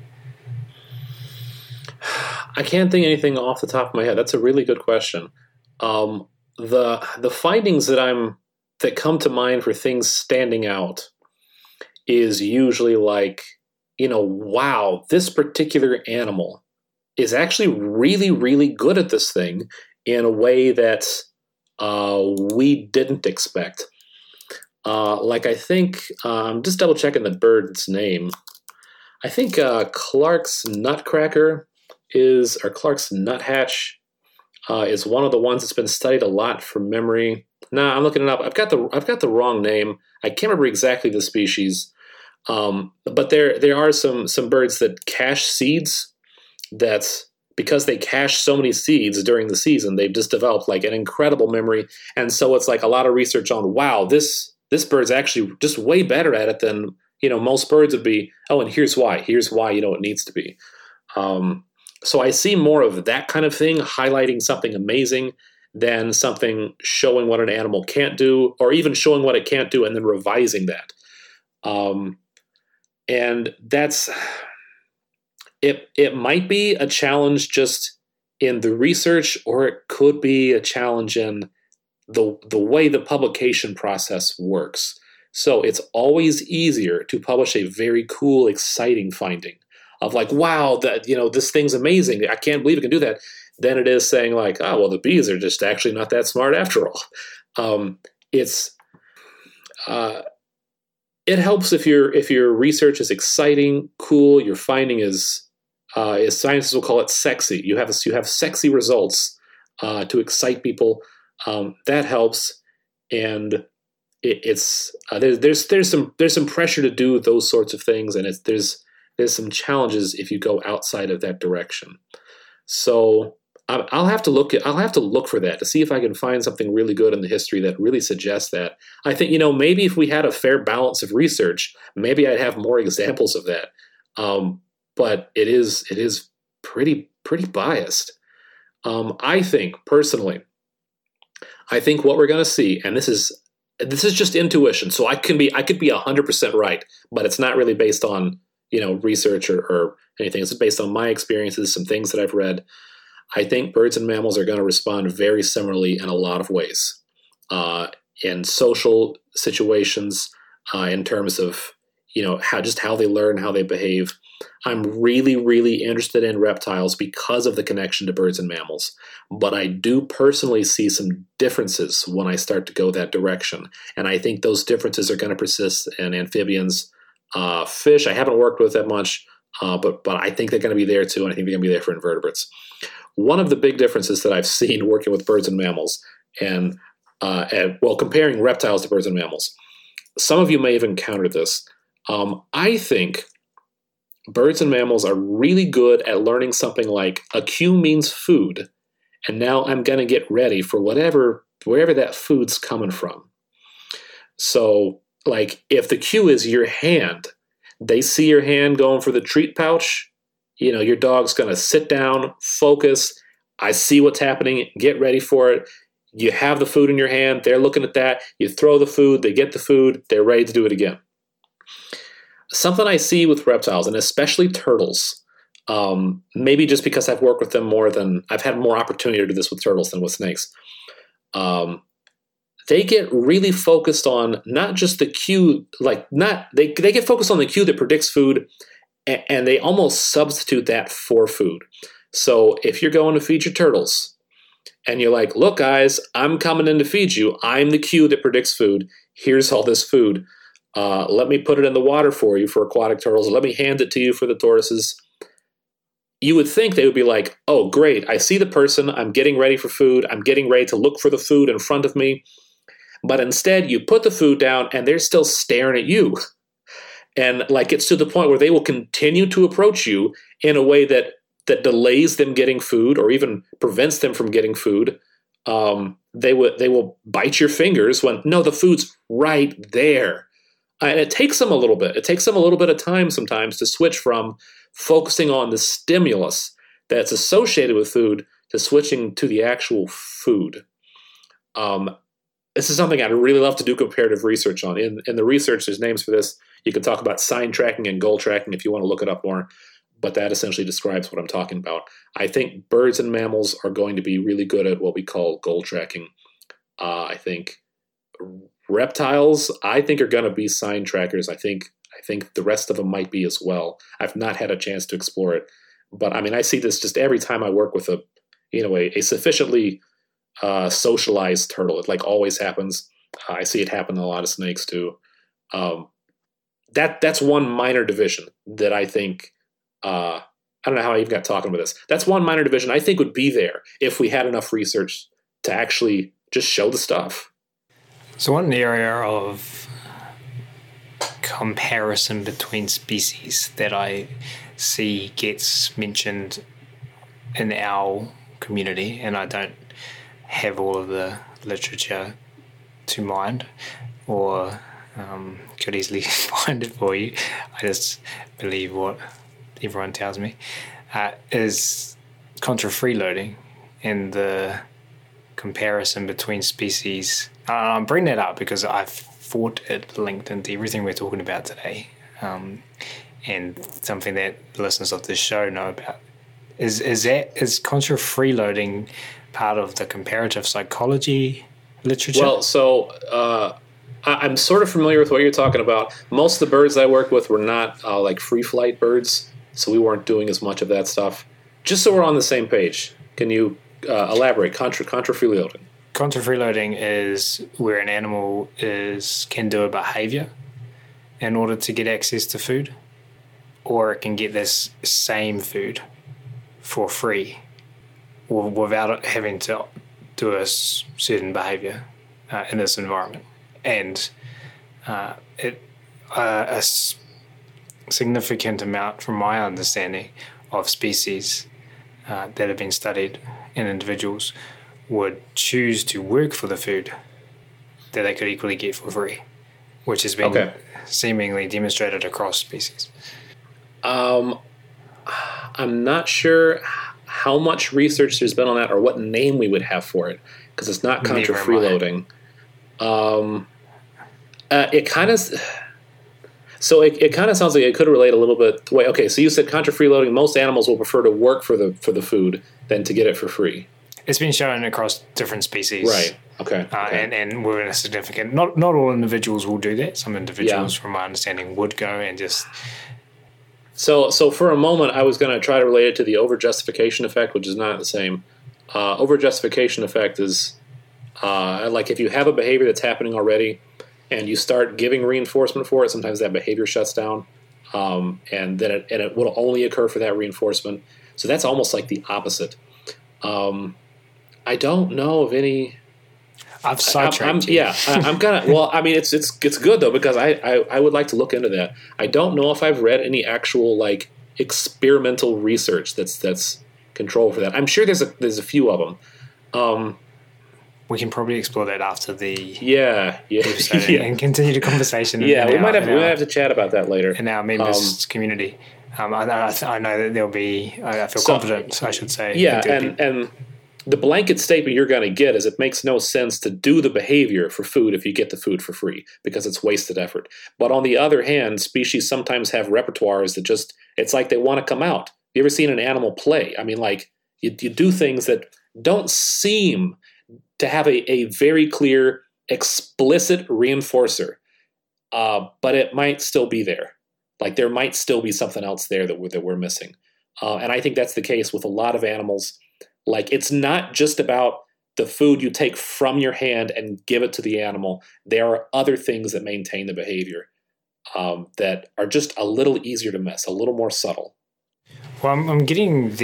Speaker 2: I can't think of anything off the top of my head. That's a really good question. Um, the the findings that I'm that come to mind for things standing out is usually like, you know, wow, this particular animal is actually really, really good at this thing in a way that uh, we didn't expect. Uh, like I think, I'm um, just double checking the bird's name. I think uh, Clark's nutcracker is, or Clark's nuthatch uh, is one of the ones that's been studied a lot from memory. Nah, I'm looking it up. I've got the I've got the wrong name. I can't remember exactly the species. Um, but there there are some some birds that cache seeds. That's because they cache so many seeds during the season, they've just developed like an incredible memory. And so it's like a lot of research on, wow, this this bird's actually just way better at it than, you know, most birds would be. Oh, and here's why. Here's why, you know, it needs to be. Um, so I see more of that kind of thing, highlighting something amazing than something showing what an animal can't do, or even showing what it can't do and then revising that. Um, and that's, it, it might be a challenge just in the research, or it could be a challenge in the, the way the publication process works. So it's always easier to publish a very cool, exciting finding of like, wow, that, you know, this thing's amazing. I can't believe it can do that. Than it is saying like, oh, well, the bees are just actually not that smart after all. Um, it's uh, it helps if your if your research is exciting, cool. Your finding is, uh, as scientists will call it, sexy. You have you have sexy results uh, to excite people. Um, that helps, and it, it's uh, there, there's there's some there's some pressure to do those sorts of things, and it's there's there's some challenges if you go outside of that direction. So I'll have to look at, I'll have to look for that to see if I can find something really good in the history that really suggests that. I think, you know, maybe if we had a fair balance of research, maybe I'd have more examples of that. Um, but it is, it is pretty, pretty biased. Um, I think personally, I think what we're going to see, and this is, this is just intuition. So I can be, I could be a hundred percent right, but it's not really based on, you know, research or, or anything. It's based on my experiences, some things that I've read. I think birds and mammals are going to respond very similarly in a lot of ways. Uh, in social situations, uh, in terms of, you know, how just how they learn, how they behave. I'm really, really interested in reptiles because of the connection to birds and mammals. But I do personally see some differences when I start to go that direction. And I think those differences are going to persist in amphibians. Uh, fish, I haven't worked with that much, uh, but, but I think they're going to be there too. And I think they're going to be there for invertebrates. One of the big differences that I've seen working with birds and mammals, and, uh, and well, comparing reptiles to birds and mammals, some of you may have encountered this. Um, I think birds and mammals are really good at learning something like a cue means food, and now I'm going to get ready for whatever, wherever that food's coming from. So, like, if the cue is your hand, they see your hand going for the treat pouch, you know, your dog's going to sit down, focus, I see what's happening, get ready for it. You have the food in your hand, they're looking at that, you throw the food, they get the food, they're ready to do it again. Something I see with reptiles, and especially turtles, um, maybe just because I've worked with them more than, I've had more opportunity to do this with turtles than with snakes. Um, they get really focused on not just the cue, like not, they, they get focused on the cue that predicts food, and, and they almost substitute that for food. So if you're going to feed your turtles, and you're like, look guys, I'm coming in to feed you, I'm the cue that predicts food, here's all this food. Uh, let me put it in the water for you for aquatic turtles. Let me hand it to you for the tortoises. You would think they would be like, oh, great. I see the person. I'm getting ready for food. I'm getting ready to look for the food in front of me. But instead, you put the food down and they're still staring at you. And like it's to the point where they will continue to approach you in a way that, that delays them getting food or even prevents them from getting food. Um, they, w- they will bite your fingers when, no, the food's right there. And it takes them a little bit. It takes them a little bit of time sometimes to switch from focusing on the stimulus that's associated with food to switching to the actual food. Um, this is something I'd really love to do comparative research on. In, in the research, there's names for this. You can talk about sign tracking and goal tracking if you want to look it up more. But that essentially describes what I'm talking about. I think birds and mammals are going to be really good at what we call goal tracking. Uh, I think reptiles, I think, are going to be sign trackers. I think I think the rest of them might be as well. I've not had a chance to explore it. But, I mean, I see this just every time I work with a, you know, a, a sufficiently uh, socialized turtle. It, like, always happens. Uh, I see it happen in a lot of snakes, too. Um, that That's one minor division that I think, uh, I don't know how I even got talking about this. That's one minor division I think would be there if we had enough research to actually just show the stuff.
Speaker 1: So one area of comparison between species that I see gets mentioned in our community, and I don't have all of the literature to mind or um, could easily find it for you, I just believe what everyone tells me, uh, is contra freeloading and the comparison between species. Uh, I'm bringing that up because I've thought it linked into everything we're talking about today, um, and something that listeners of this show know about. Is is that is contra freeloading part of the comparative psychology literature?
Speaker 2: Well, so uh, I, I'm sort of familiar with what you're talking about. Most of the birds I worked with were not uh, like free flight birds, so we weren't doing as much of that stuff. Just so we're on the same page, can you uh, elaborate? Contra contra freeloading.
Speaker 1: Contra freeloading is where an animal is can do a behavior in order to get access to food, or it can get this same food for free or without having to do a certain behavior uh, in this environment. And uh, it uh, a s- significant amount, from my understanding, of species uh, that have been studied in individuals would choose to work for the food that they could equally get for free, which has been okay. seemingly demonstrated across species.
Speaker 2: Um, I'm not sure how much research there's been on that or what name we would have for it, because it's not contra freeloading. Um, uh, it kind of... So it, it kind of sounds like it could relate a little bit. Wait, okay, so you said contra freeloading. Most animals will prefer to work for the for the food than to get it for free.
Speaker 1: It's been shown across different species,
Speaker 2: right? Okay.
Speaker 1: Uh,
Speaker 2: okay.
Speaker 1: and, and we're in a significant, not not all individuals will do that. Some individuals,
Speaker 2: Yeah.
Speaker 1: from my understanding, would go and just...
Speaker 2: So, so for a moment, I was going to try to relate it to the over-justification effect, which is not the same. Uh, over-justification effect is uh, like if you have a behavior that's happening already and you start giving reinforcement for it, sometimes that behavior shuts down, um, and then it, and it will only occur for that reinforcement. So that's almost like the opposite. Um, I don't know of any...
Speaker 1: I've sidetracked
Speaker 2: you. Yeah, I, I'm gonna. Well, I mean, it's it's it's good though because I, I I would like to look into that. I don't know if I've read any actual like experimental research that's that's controlled for that. I'm sure there's a there's a few of them. Um,
Speaker 1: we can probably explore that after the
Speaker 2: yeah yeah,
Speaker 1: episode
Speaker 2: yeah.
Speaker 1: and continue the conversation.
Speaker 2: Yeah, we
Speaker 1: our,
Speaker 2: might have we
Speaker 1: our,
Speaker 2: might have to chat about that later
Speaker 1: in our members
Speaker 2: um,
Speaker 1: community. Um, I, I, I know that there'll be. I feel
Speaker 2: so,
Speaker 1: confident, I should say.
Speaker 2: Yeah, and be, and. The blanket statement you're going to get is it makes no sense to do the behavior for food if you get the food for free because it's wasted effort. But on the other hand, species sometimes have repertoires that just, it's like they want to come out. You ever seen an animal play? I mean, like, you, you do things that don't seem to have a, a very clear, explicit reinforcer, uh, but it might still be there. Like, there might still be something else there that we're, that we're missing. Uh, and I think that's the case with a lot of animals. Like, it's not just about the food you take from your hand and give it to the animal. There are other things that maintain the behavior um, that are just a little easier to miss, a little more subtle.
Speaker 1: Well, I'm, I'm getting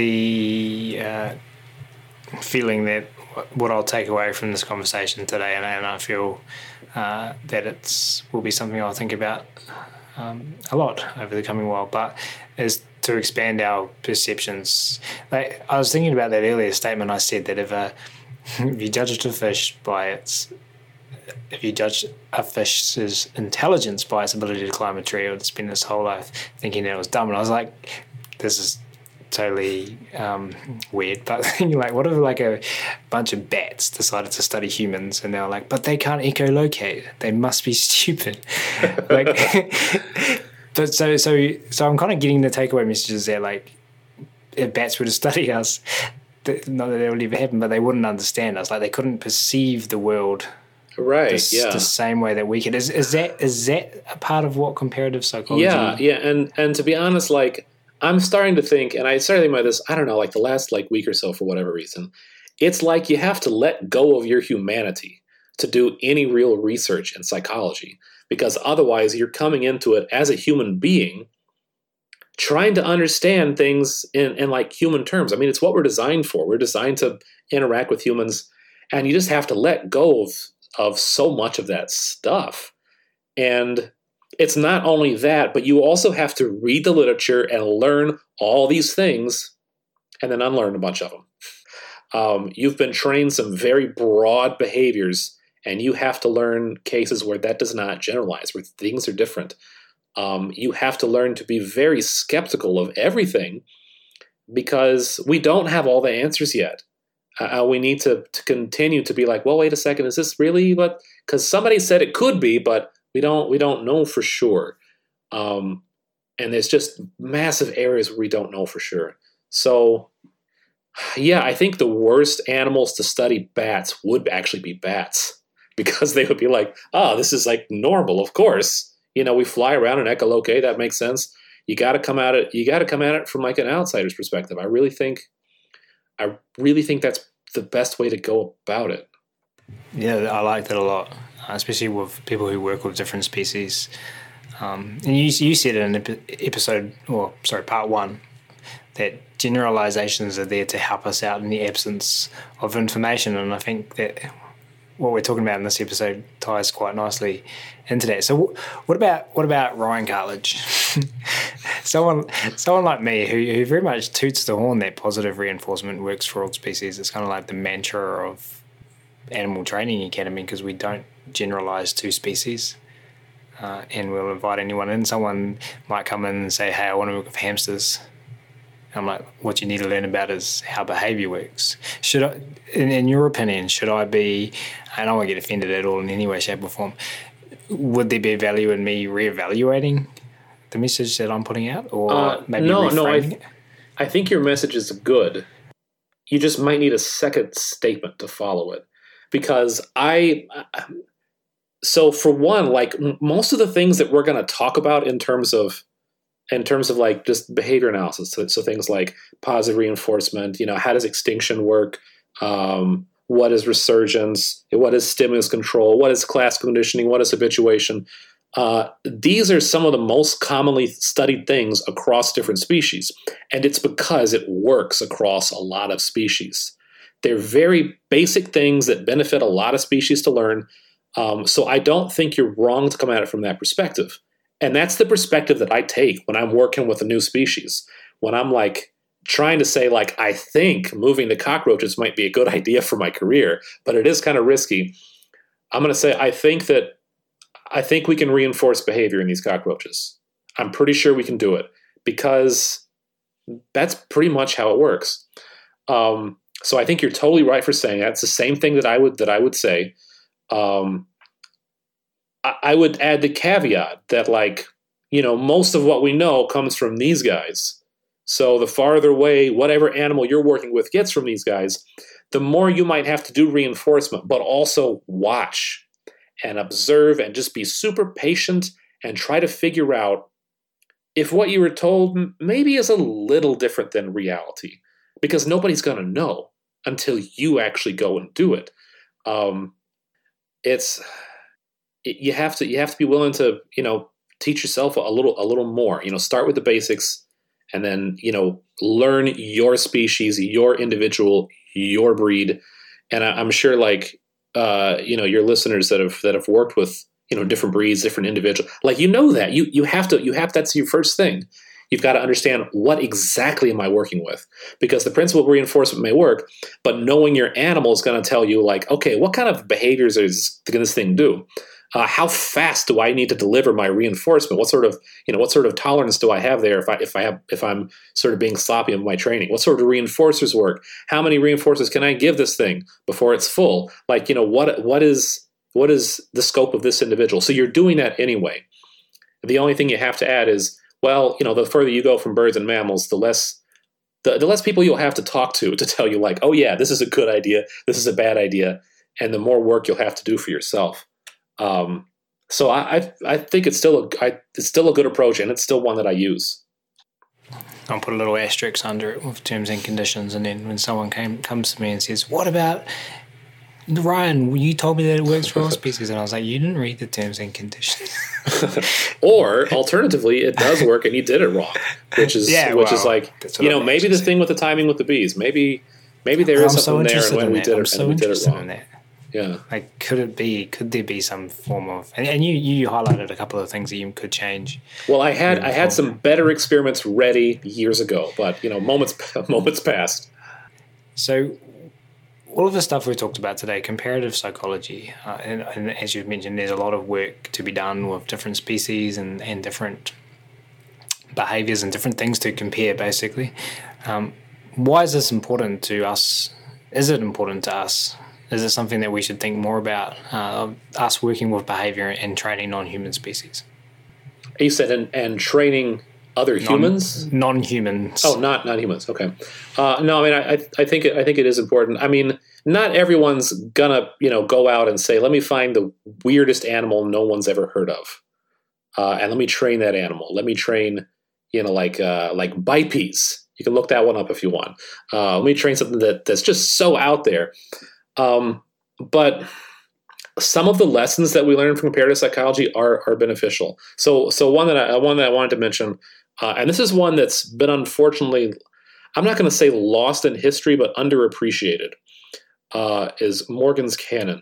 Speaker 1: the uh, feeling that what I'll take away from this conversation today, and, and I feel uh, that it's will be something I'll think about um, a lot over the coming while, but is to expand our perceptions. Like, I was thinking about that earlier statement I said that if, a, if you judge a fish by its, if you judge a fish's intelligence by its ability to climb a tree, it would spend its whole life thinking that it was dumb. And I was like, this is totally um, weird. But thinking like, what if like a bunch of bats decided to study humans and they were like, but they can't echolocate. They must be stupid. Like. But so so so I'm kind of getting the takeaway messages there, like if bats were to study us, not that that would ever happen, but they wouldn't understand us. Like they couldn't perceive the world
Speaker 2: right,
Speaker 1: the,
Speaker 2: yeah.
Speaker 1: the same way that we could. Is is that is that a part of what comparative psychology?
Speaker 2: Yeah, yeah, and and to be honest, like I'm starting to think, and I started thinking about this, I don't know, like the last like week or so for whatever reason, it's like you have to let go of your humanity to do any real research in psychology. Because otherwise you're coming into it as a human being trying to understand things in, in like human terms. I mean, it's what we're designed for. We're designed to interact with humans, and you just have to let go of, of so much of that stuff. And it's not only that, but you also have to read the literature and learn all these things and then unlearn a bunch of them. Um, you've been trained some very broad behaviors, and you have to learn cases where that does not generalize, where things are different. Um, you have to learn to be very skeptical of everything because we don't have all the answers yet. Uh, we need to, to continue to be like, well, wait a second, is this really what? Because somebody said it could be, but we don't we don't know for sure. Um, and there's just massive areas where we don't know for sure. So, yeah, I think the worst animals to study bats would actually be bats. Because they would be like, oh, this is like normal, of course. You know, we fly around and echolocate, that makes sense. You gotta come at it, you gotta come at it from like an outsider's perspective. I really think I really think that's the best way to go about it.
Speaker 1: Yeah, I like that a lot, especially with people who work with different species. Um, and you you said in episode or sorry, part one, that generalizations are there to help us out in the absence of information, and I think that what we're talking about in this episode ties quite nicely into that. So, what about what about Ryan Cartledge? someone, someone like me who, who very much toots the horn that positive reinforcement works for all species. It's kind of like the mantra of Animal Training Academy because we don't generalize to species, uh, and we'll invite anyone in. Someone might come in and say, "Hey, I want to work with hamsters." I'm like, what you need to learn about is how behaviour works. Should I, in, in your opinion, should I be, I don't want to get offended at all in any way, shape or form, would there be value in me reevaluating the message that I'm putting out or
Speaker 2: uh,
Speaker 1: maybe
Speaker 2: no,
Speaker 1: reframing
Speaker 2: no, I,
Speaker 1: it?
Speaker 2: I think your message is good. You just might need a second statement to follow it. because I, so for one, like most of the things that we're going to talk about in terms of, in terms of like just behavior analysis, so, so things like positive reinforcement, you know, how does extinction work? Um, what is resurgence? What is stimulus control? What is classical conditioning? What is habituation? Uh, these are some of the most commonly studied things across different species. And it's because it works across a lot of species. They're very basic things that benefit a lot of species to learn. Um, so I don't think you're wrong to come at it from that perspective. And that's the perspective that I take when I'm working with a new species. When I'm like trying to say, like, I think moving the cockroaches might be a good idea for my career, but it is kind of risky. I'm going to say, I think that I think we can reinforce behavior in these cockroaches. I'm pretty sure we can do it because that's pretty much how it works. Um, so I think you're totally right for saying that. It's the same thing that I would that I would say. Um, I, I would add the caveat that, like, you know, most of what we know comes from these guys. So the farther away whatever animal you're working with gets from these guys, the more you might have to do reinforcement, but also watch and observe and just be super patient and try to figure out if what you were told maybe is a little different than reality, because nobody's going to know until you actually go and do it. Um, it's it, you have to you have to be willing to, you know, teach yourself a little a little more. You know, start with the basics, and then, you know, learn your species, your individual, your breed. And I, I'm sure, like, uh, you know, your listeners that have that have worked with, you know, different breeds, different individuals, like, you know, that you you have to you have that's your first thing. You've got to understand, what exactly am I working with? Because the principle of reinforcement may work, but knowing your animal is going to tell you, like, okay, what kind of behaviors is this thing do? Uh, how fast do I need to deliver my reinforcement? What sort of, you know, what sort of tolerance do I have there if I if I have if I'm sort of being sloppy in my training? What sort of reinforcers work? How many reinforcers can I give this thing before it's full? Like, you know, what what is what is the scope of this individual? So you're doing that anyway. The only thing you have to add is, well, you know, the further you go from birds and mammals, the less the, the less people you'll have to talk to to tell you, like, oh yeah, this is a good idea, this is a bad idea, and the more work you'll have to do for yourself. Um, so I, I I think it's still a I, it's still a good approach, and it's still one that I use.
Speaker 1: I'll put a little asterisk under it with terms and conditions, and then when someone came comes to me and says, "What about Ryan? You told me that it works for all species," and I was like, "You didn't read the terms and conditions."
Speaker 2: Or alternatively, it does work, and you did it wrong, which is yeah, which well, is like, you know, maybe the thing with the timing with the bees, maybe maybe there is
Speaker 1: I'm
Speaker 2: something
Speaker 1: so
Speaker 2: there, and when we
Speaker 1: that.
Speaker 2: did
Speaker 1: I'm
Speaker 2: it,
Speaker 1: so
Speaker 2: and we did it wrong.
Speaker 1: In that.
Speaker 2: Yeah,
Speaker 1: like, could it be? Could there be some form of? And, and you, you highlighted a couple of things that you could change.
Speaker 2: Well, I had I had some better experiments ready years ago, but, you know, moments moments passed.
Speaker 1: So, all of the stuff we talked about today, comparative psychology, uh, and, and as you mentioned, there's a lot of work to be done with different species and, and different behaviours and different things to compare, basically. Um, why is this important to us? Is it important to us? Is it something that we should think more about, uh, us working with behaviour and training non-human species?
Speaker 2: You said, and, and training other
Speaker 1: non,
Speaker 2: humans?
Speaker 1: Non-humans.
Speaker 2: Oh, not not humans. Okay. Uh, no, I mean, I I think it, I think it is important. I mean, not everyone's gonna, you know, go out and say, let me find the weirdest animal no one's ever heard of, uh, and let me train that animal. Let me train, you know, like uh, like bipes. You can look that one up if you want. Uh, let me train something that that's just so out there. Um, but some of the lessons that we learn from comparative psychology are are beneficial. So so one that I one that I wanted to mention, uh, and this is one that's been, unfortunately, I'm not going to say lost in history, but underappreciated, uh, is Morgan's canon.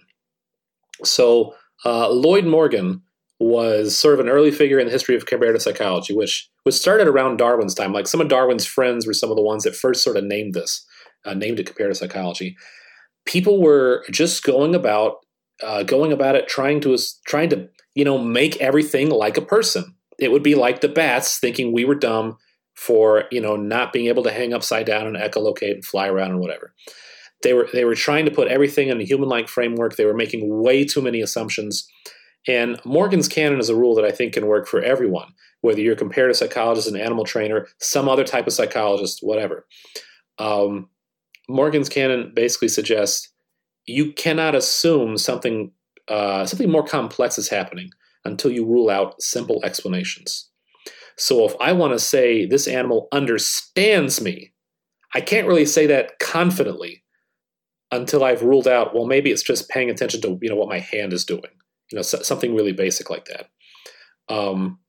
Speaker 2: So uh, Lloyd Morgan was sort of an early figure in the history of comparative psychology, which which started around Darwin's time. Like, some of Darwin's friends were some of the ones that first sort of named this, uh, named it comparative psychology. People were just going about uh, going about it, trying to trying to you know make everything like a person. It would be like the bats thinking we were dumb for you know not being able to hang upside down and echolocate and fly around and whatever. They were they were trying to put everything in a human-like framework. They were making way too many assumptions. And Morgan's canon is a rule that I think can work for everyone, whether you're a comparative psychologist, an animal trainer, some other type of psychologist, whatever. Um, Morgan's canon basically suggests you cannot assume something uh, something more complex is happening until you rule out simple explanations. So if I want to say this animal understands me, I can't really say that confidently until I've ruled out, well, maybe it's just paying attention to, you know, what my hand is doing, you know, so, something really basic like that. Um,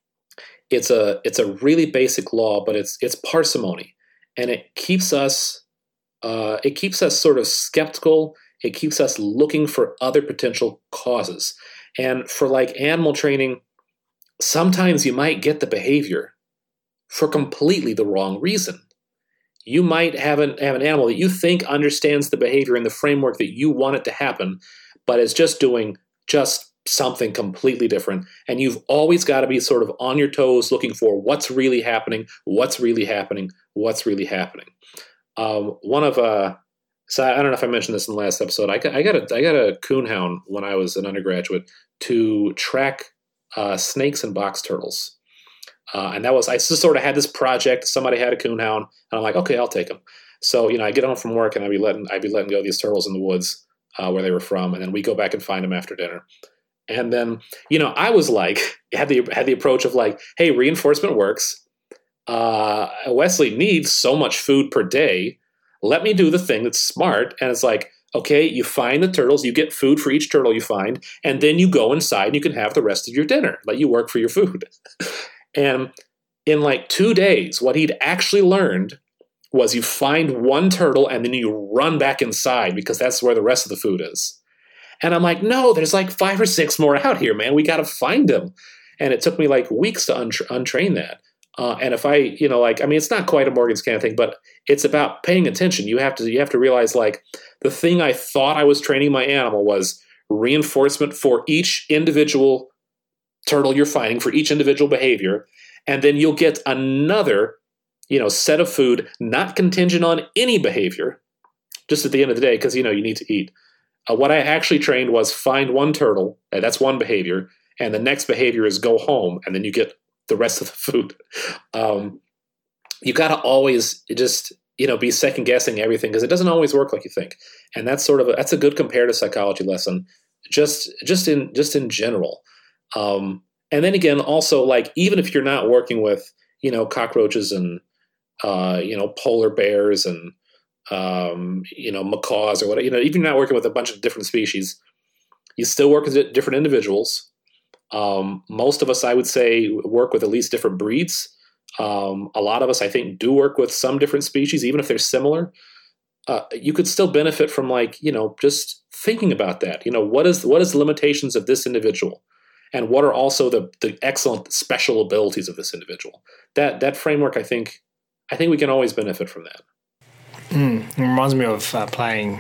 Speaker 2: it's a it's a really basic law, but it's it's parsimony, and it keeps us uh, it keeps us sort of skeptical. It keeps us looking for other potential causes. And for like animal training, sometimes you might get the behavior for completely the wrong reason. You might have an, have an animal that you think understands the behavior in the framework that you want it to happen, but it's just doing just something completely different. And you've always got to be sort of on your toes looking for what's really happening, what's really happening, what's really happening. Um, one of, uh, so I don't know if I mentioned this in the last episode, I got, I got a, I got a coonhound when I was an undergraduate to track uh, snakes and box turtles. Uh, and that was, I just sort of had this project. Somebody had a coonhound, and I'm like, okay, I'll take them. So, you know, I get home from work and I'd be letting, I'd be letting go these turtles in the woods uh, where they were from. And then we go back and find them after dinner. And then, you know, I was like, had the, had the approach of like, hey, reinforcement works. Uh, Wesley needs so much food per day. Let me do the thing that's smart. And it's like, okay, you find the turtles, you get food for each turtle you find, and then you go inside and you can have the rest of your dinner. Let you work for your food. And in like two days, what he'd actually learned was you find one turtle and then you run back inside because that's where the rest of the food is. And I'm like, no, there's like five or six more out here, man. We got to find them. And it took me like weeks to untra- untrain that. Uh, and if I, you know, like, I mean, it's not quite a Morgan's Cannon thing, but it's about paying attention. You have to, you have to realize like the thing I thought I was training my animal was reinforcement for each individual turtle you're finding, for each individual behavior. And then you'll get another, you know, set of food, not contingent on any behavior, just at the end of the day, because, you know, you need to eat. Uh, what I actually trained was find one turtle, and that's one behavior, and the next behavior is go home, and then you get the rest of the food. Um, you got to always just, you know, be second guessing everything because it doesn't always work like you think. And that's sort of a, that's a good comparative psychology lesson, just just in just in general. Um, and then again, also like even if you're not working with, you know, cockroaches and uh, you know, polar bears and um, you know, macaws or whatever, you know, even if you're not working with a bunch of different species, you still work with different individuals. Um, most of us, I would say, work with at least different breeds. Um, a lot of us, I think, do work with some different species, even if they're similar. Uh, you could still benefit from, like, you know, just thinking about that. You know, what is what is the limitations of this individual, and what are also the the excellent special abilities of this individual? That that framework, I think, I think we can always benefit from that.
Speaker 1: Mm, it reminds me of uh, playing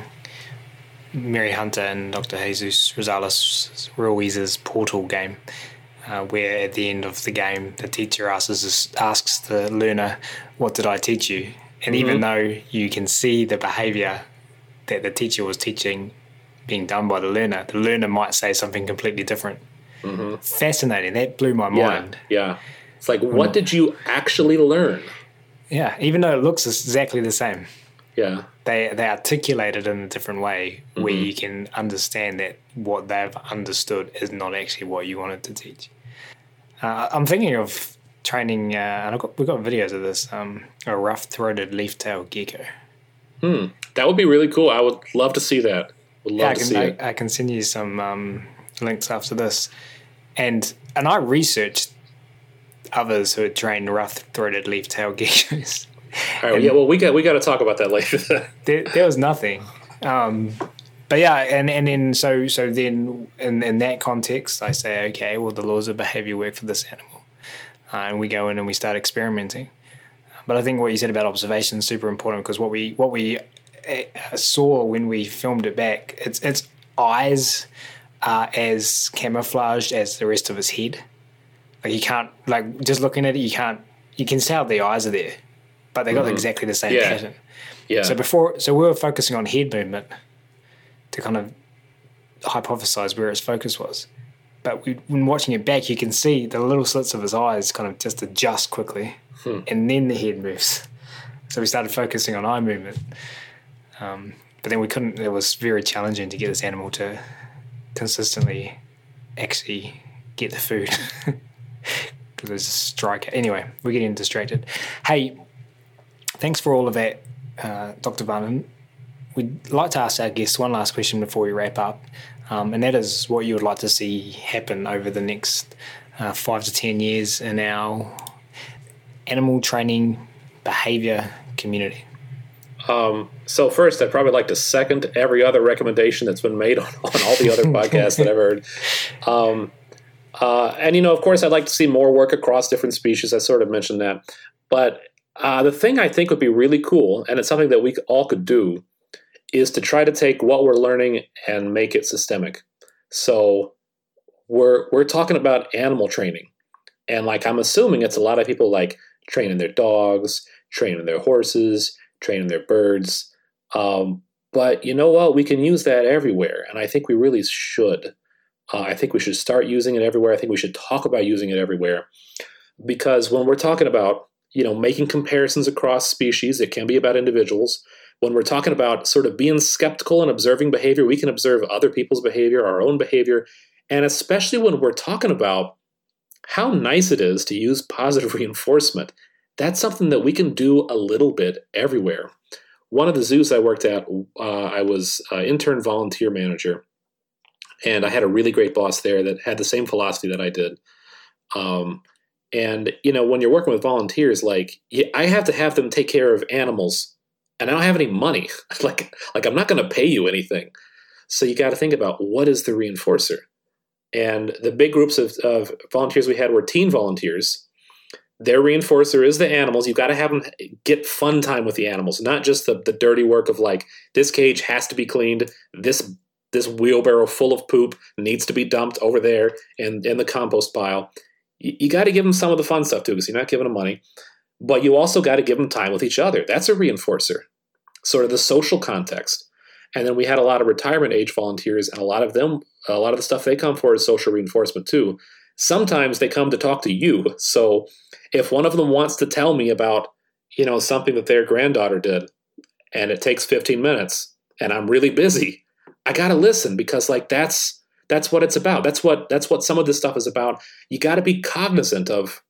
Speaker 1: Mary Hunter and Doctor Jesus Rosales Ruiz's Portal game, uh, where at the end of the game the teacher asks asks the learner, "What did I teach you?" And mm-hmm. even though you can see the behaviour that the teacher was teaching being done by the learner, the learner might say something completely different. Mm-hmm. Fascinating. That blew my mind.
Speaker 2: Yeah, yeah. It's like, what mm. did you actually learn?
Speaker 1: Yeah, even though it looks exactly the same.
Speaker 2: Yeah.
Speaker 1: They they articulate it in a different way mm-hmm. where you can understand that what they've understood is not actually what you wanted to teach. Uh, I'm thinking of training, uh, and I've got, we've got videos of this, um, a rough-throated leaf-tailed gecko.
Speaker 2: Hmm, that would be really cool. I would love to see that. Would love
Speaker 1: yeah, I
Speaker 2: to
Speaker 1: can,
Speaker 2: see
Speaker 1: I,
Speaker 2: it.
Speaker 1: I can send you some um, links after this. And and I researched others who had trained rough-throated leaf-tailed geckos.
Speaker 2: All right, yeah, well, we got we got to talk about that later.
Speaker 1: there, there was nothing, um, but yeah, and, and then so so then in, in that context, I say, okay, well, the laws of behavior work for this animal, uh, and we go in and we start experimenting. But I think what you said about observation is super important because what we what we uh, saw when we filmed it back, its its eyes are as camouflaged as the rest of his head. Like you can't like just looking at it, you can't you can tell the eyes are there. But they got mm-hmm. exactly the same
Speaker 2: yeah.
Speaker 1: pattern.
Speaker 2: Yeah.
Speaker 1: So before, so we were focusing on head movement to kind of hypothesize where its focus was. But we, when watching it back, you can see the little slits of his eyes kind of just adjust quickly, hmm. and then the head moves. So we started focusing on eye movement. Um, but then we couldn't. It was very challenging to get this animal to consistently actually get the food because there's a strike. Anyway, we're getting distracted. Hey, thanks for all of that, uh, Doctor Varnon. We'd like to ask our guests one last question before we wrap up, um, and that is what you would like to see happen over the next uh, five to ten years in our animal training behaviour community.
Speaker 2: Um, so first, I'd probably like to second every other recommendation that's been made on, on all the other podcasts that I've heard. Um, uh, and, you know, of course, I'd like to see more work across different species. I sort of mentioned that. But uh, the thing I think would be really cool, and it's something that we all could do, is to try to take what we're learning and make it systemic. So we're we're talking about animal training. And, like, I'm assuming it's a lot of people, like, training their dogs, training their horses, training their birds. Um, but you know what? We can use that everywhere. And I think we really should. Uh, I think we should start using it everywhere. I think we should talk about using it everywhere. Because when we're talking about, you know, making comparisons across species, it can be about individuals. When we're talking about sort of being skeptical and observing behavior, we can observe other people's behavior, our own behavior. And especially when we're talking about how nice it is to use positive reinforcement, that's something that we can do a little bit everywhere. One of the zoos I worked at, uh, I was uh, intern volunteer manager, and I had a really great boss there that had the same philosophy that I did. Um, and, you know, when you're working with volunteers, like, I have to have them take care of animals, and I don't have any money. like, like I'm not going to pay you anything. So you got to think about, what is the reinforcer? And the big groups of, of volunteers we had were teen volunteers. Their reinforcer is the animals. You've got to have them get fun time with the animals, not just the, the dirty work of, like, this cage has to be cleaned, this this wheelbarrow full of poop needs to be dumped over there in, in the compost pile. You, you got to give them some of the fun stuff too, because you're not giving them money. But you also got to give them time with each other. That's a reinforcer, sort of the social context. And then we had a lot of retirement age volunteers, and a lot of them, a lot of the stuff they come for is social reinforcement too. Sometimes they come to talk to you. So if one of them wants to tell me about, you know, something that their granddaughter did, and it takes fifteen minutes, and I'm really busy, I got to listen, because, like, that's that's what it's about. That's what that's what some of this stuff is about. You got to be cognizant of,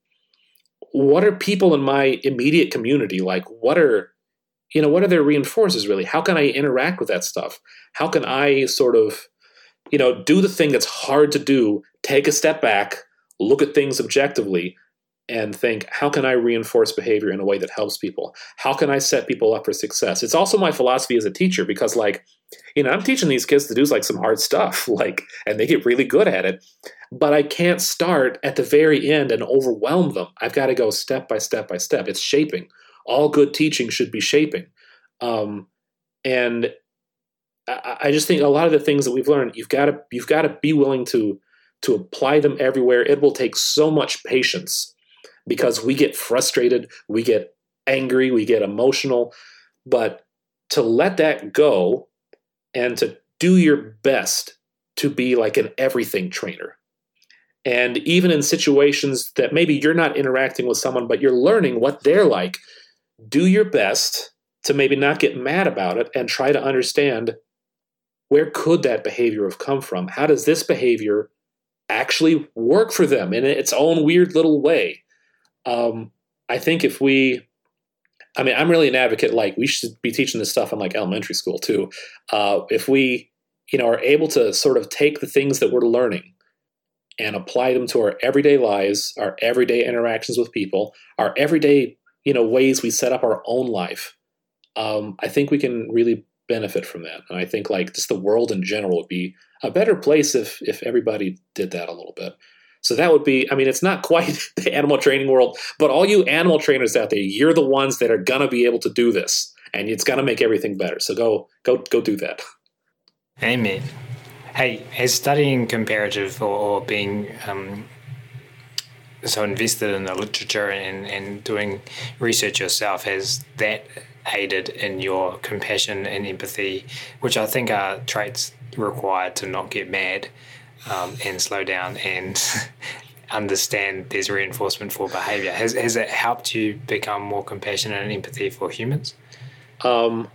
Speaker 2: what are people in my immediate community like? What are, you know, what are their reinforcers really? How can I interact with that stuff? How can I sort of, you know, do the thing that's hard to do, take a step back, look at things objectively, and think, how can I reinforce behavior in a way that helps people? How can I set people up for success? It's also my philosophy as a teacher, because, like, you know, I'm teaching these kids to do, like, some hard stuff, like, and they get really good at it. But I can't start at the very end and overwhelm them. I've got to go step by step by step. It's shaping. All good teaching should be shaping. Um, and I, I just think a lot of the things that we've learned, you've got to you've got to be willing to to apply them everywhere. It will take so much patience, because we get frustrated, we get angry, we get emotional. But to let that go and to do your best to be like an everything trainer. And even in situations that maybe you're not interacting with someone, but you're learning what they're like, do your best to maybe not get mad about it and try to understand, where could that behavior have come from? How does this behavior actually work for them in its own weird little way? Um, I think if we, I mean, I'm really an advocate, like, we should be teaching this stuff in, like, elementary school too. Uh, if we, you know, are able to sort of take the things that we're learning and apply them to our everyday lives, our everyday interactions with people, our everyday, you know, ways we set up our own life, um, I think we can really benefit from that. And I think, like, just the world in general would be a better place if if everybody did that a little bit. So that would be, I mean, it's not quite the animal training world, but all you animal trainers out there, you're the ones that are going to be able to do this, and it's going to make everything better. So go, go, go do that.
Speaker 1: Amen. Hey, has studying comparative or, or being um, so invested in the literature and, and doing research yourself, has that aided in your compassion and empathy, which I think are traits required to not get mad um, and slow down and understand there's reinforcement for behavior? Has has it helped you become more compassionate and empathy for humans?
Speaker 2: Um,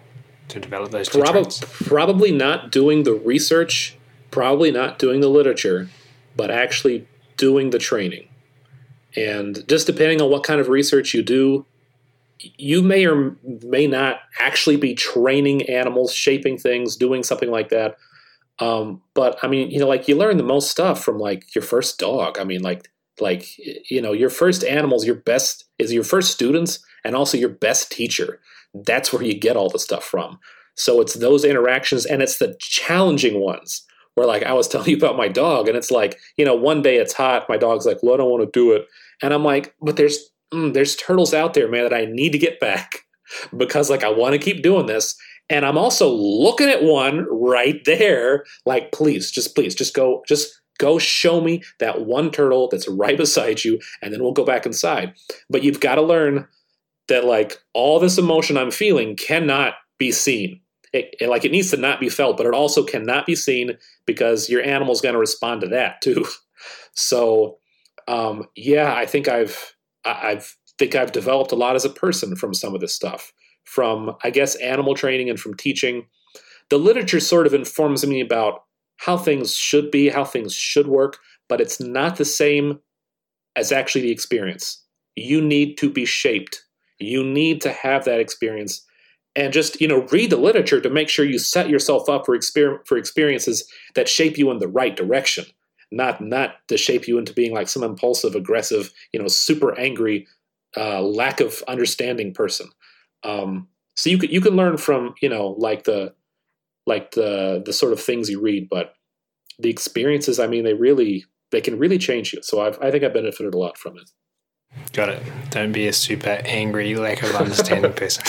Speaker 1: to develop those two
Speaker 2: Prob-
Speaker 1: traits?
Speaker 2: Probably not doing the research, probably not doing the literature, but actually doing the training. And just depending on what kind of research you do, you may or may not actually be training animals, shaping things, doing something like that. Um, but I mean, you know, like you learn the most stuff from like your first dog. I mean, like, like, you know, your first animals, your best is your first students and also your best teacher. That's where you get all the stuff from. So it's those interactions, and it's the challenging ones where, like I was telling you about my dog, and it's like, you know, one day it's hot. My dog's like, well, I don't want to do it. And I'm like, but there's, mm, there's turtles out there, man, that I need to get back because like, I want to keep doing this. And I'm also looking at one right there. Like, please, just please, just go, just go show me that one turtle that's right beside you. And then we'll go back inside. But you've got to learn that like all this emotion I'm feeling cannot be seen. It, it, like it needs to not be felt, but it also cannot be seen because your animal's going to respond to that too. So, um, yeah, I think I've, I I've, think I've developed a lot as a person from some of this stuff, from, I guess, animal training and from teaching. The literature sort of informs me about how things should be, how things should work, but it's not the same as actually the experience. You need to be shaped. You need to have that experience. And just, you know, read the literature to make sure you set yourself up for exper- for experiences that shape you in the right direction, not not to shape you into being like some impulsive, aggressive, you know, super angry, uh, lack of understanding person. Um, so you can you can learn from, you know, like the like the the sort of things you read, but the experiences, I mean, they really they can really change you. So I've, I think I benefited a lot from it.
Speaker 1: Got it. Don't be a super angry, lack of understanding person.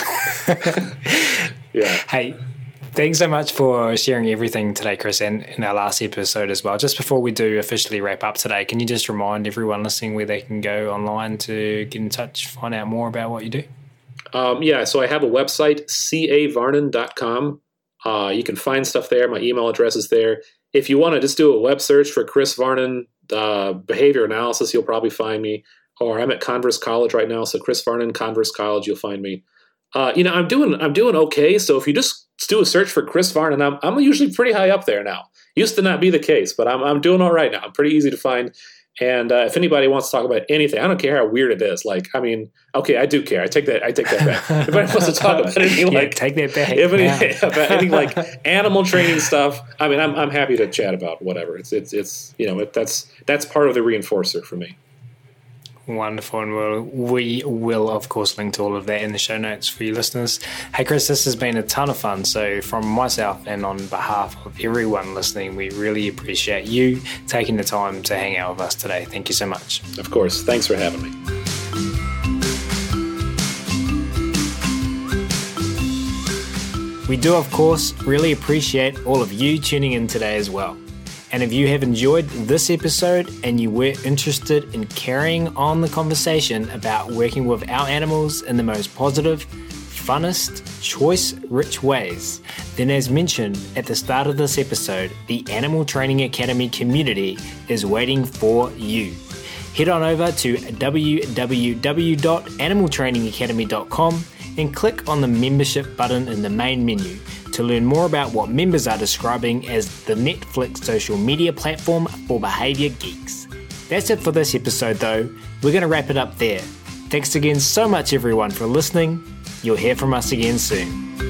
Speaker 2: Yeah.
Speaker 1: Hey, thanks so much for sharing everything today, Chris, and in our last episode as well. Just before we do officially wrap up today, can you just remind everyone listening where they can go online to get in touch, find out more about what you do?
Speaker 2: Um, yeah, so I have a website, c a varnon dot com. Uh, you can find stuff there. My email address is there. If you want to just do a web search for Chris Varnon uh, behavior analysis, you'll probably find me. Or I'm at Converse College right now, so Chris Varnon, Converse College, you'll find me. Uh, you know, I'm doing I'm doing okay. So if you just do a search for Chris Varnon, I'm I'm usually pretty high up there now. Used to not be the case, but I'm I'm doing all right now. I'm pretty easy to find. And uh, if anybody wants to talk about anything, I don't care how weird it is. Like, I mean, okay, I do care. I take that. I take that back. If anybody wants to talk about anything
Speaker 1: yeah,
Speaker 2: like
Speaker 1: take that back.
Speaker 2: If any,
Speaker 1: yeah.
Speaker 2: about anything like animal training stuff, I mean, I'm I'm happy to chat about whatever. It's it's it's you know it, that's that's part of the reinforcer for me.
Speaker 1: Wonderful, and we'll, we will, of course, link to all of that in the show notes for you listeners. Hey, Chris, this has been a ton of fun. So from myself and on behalf of everyone listening, we really appreciate you taking the time to hang out with us today. Thank you so much.
Speaker 2: Of course. Thanks for having me.
Speaker 1: We do, of course, really appreciate all of you tuning in today as well. And if you have enjoyed this episode and you were interested in carrying on the conversation about working with our animals in the most positive, funnest, choice-rich ways, then as mentioned at the start of this episode, the Animal Training Academy community is waiting for you. Head on over to w w w dot animal training academy dot com and click on the membership button in the main menu to learn more about what members are describing as the Netflix social media platform for behavior geeks. That's it for this episode though. We're going to wrap it up there. Thanks again so much everyone for listening. You'll hear from us again soon.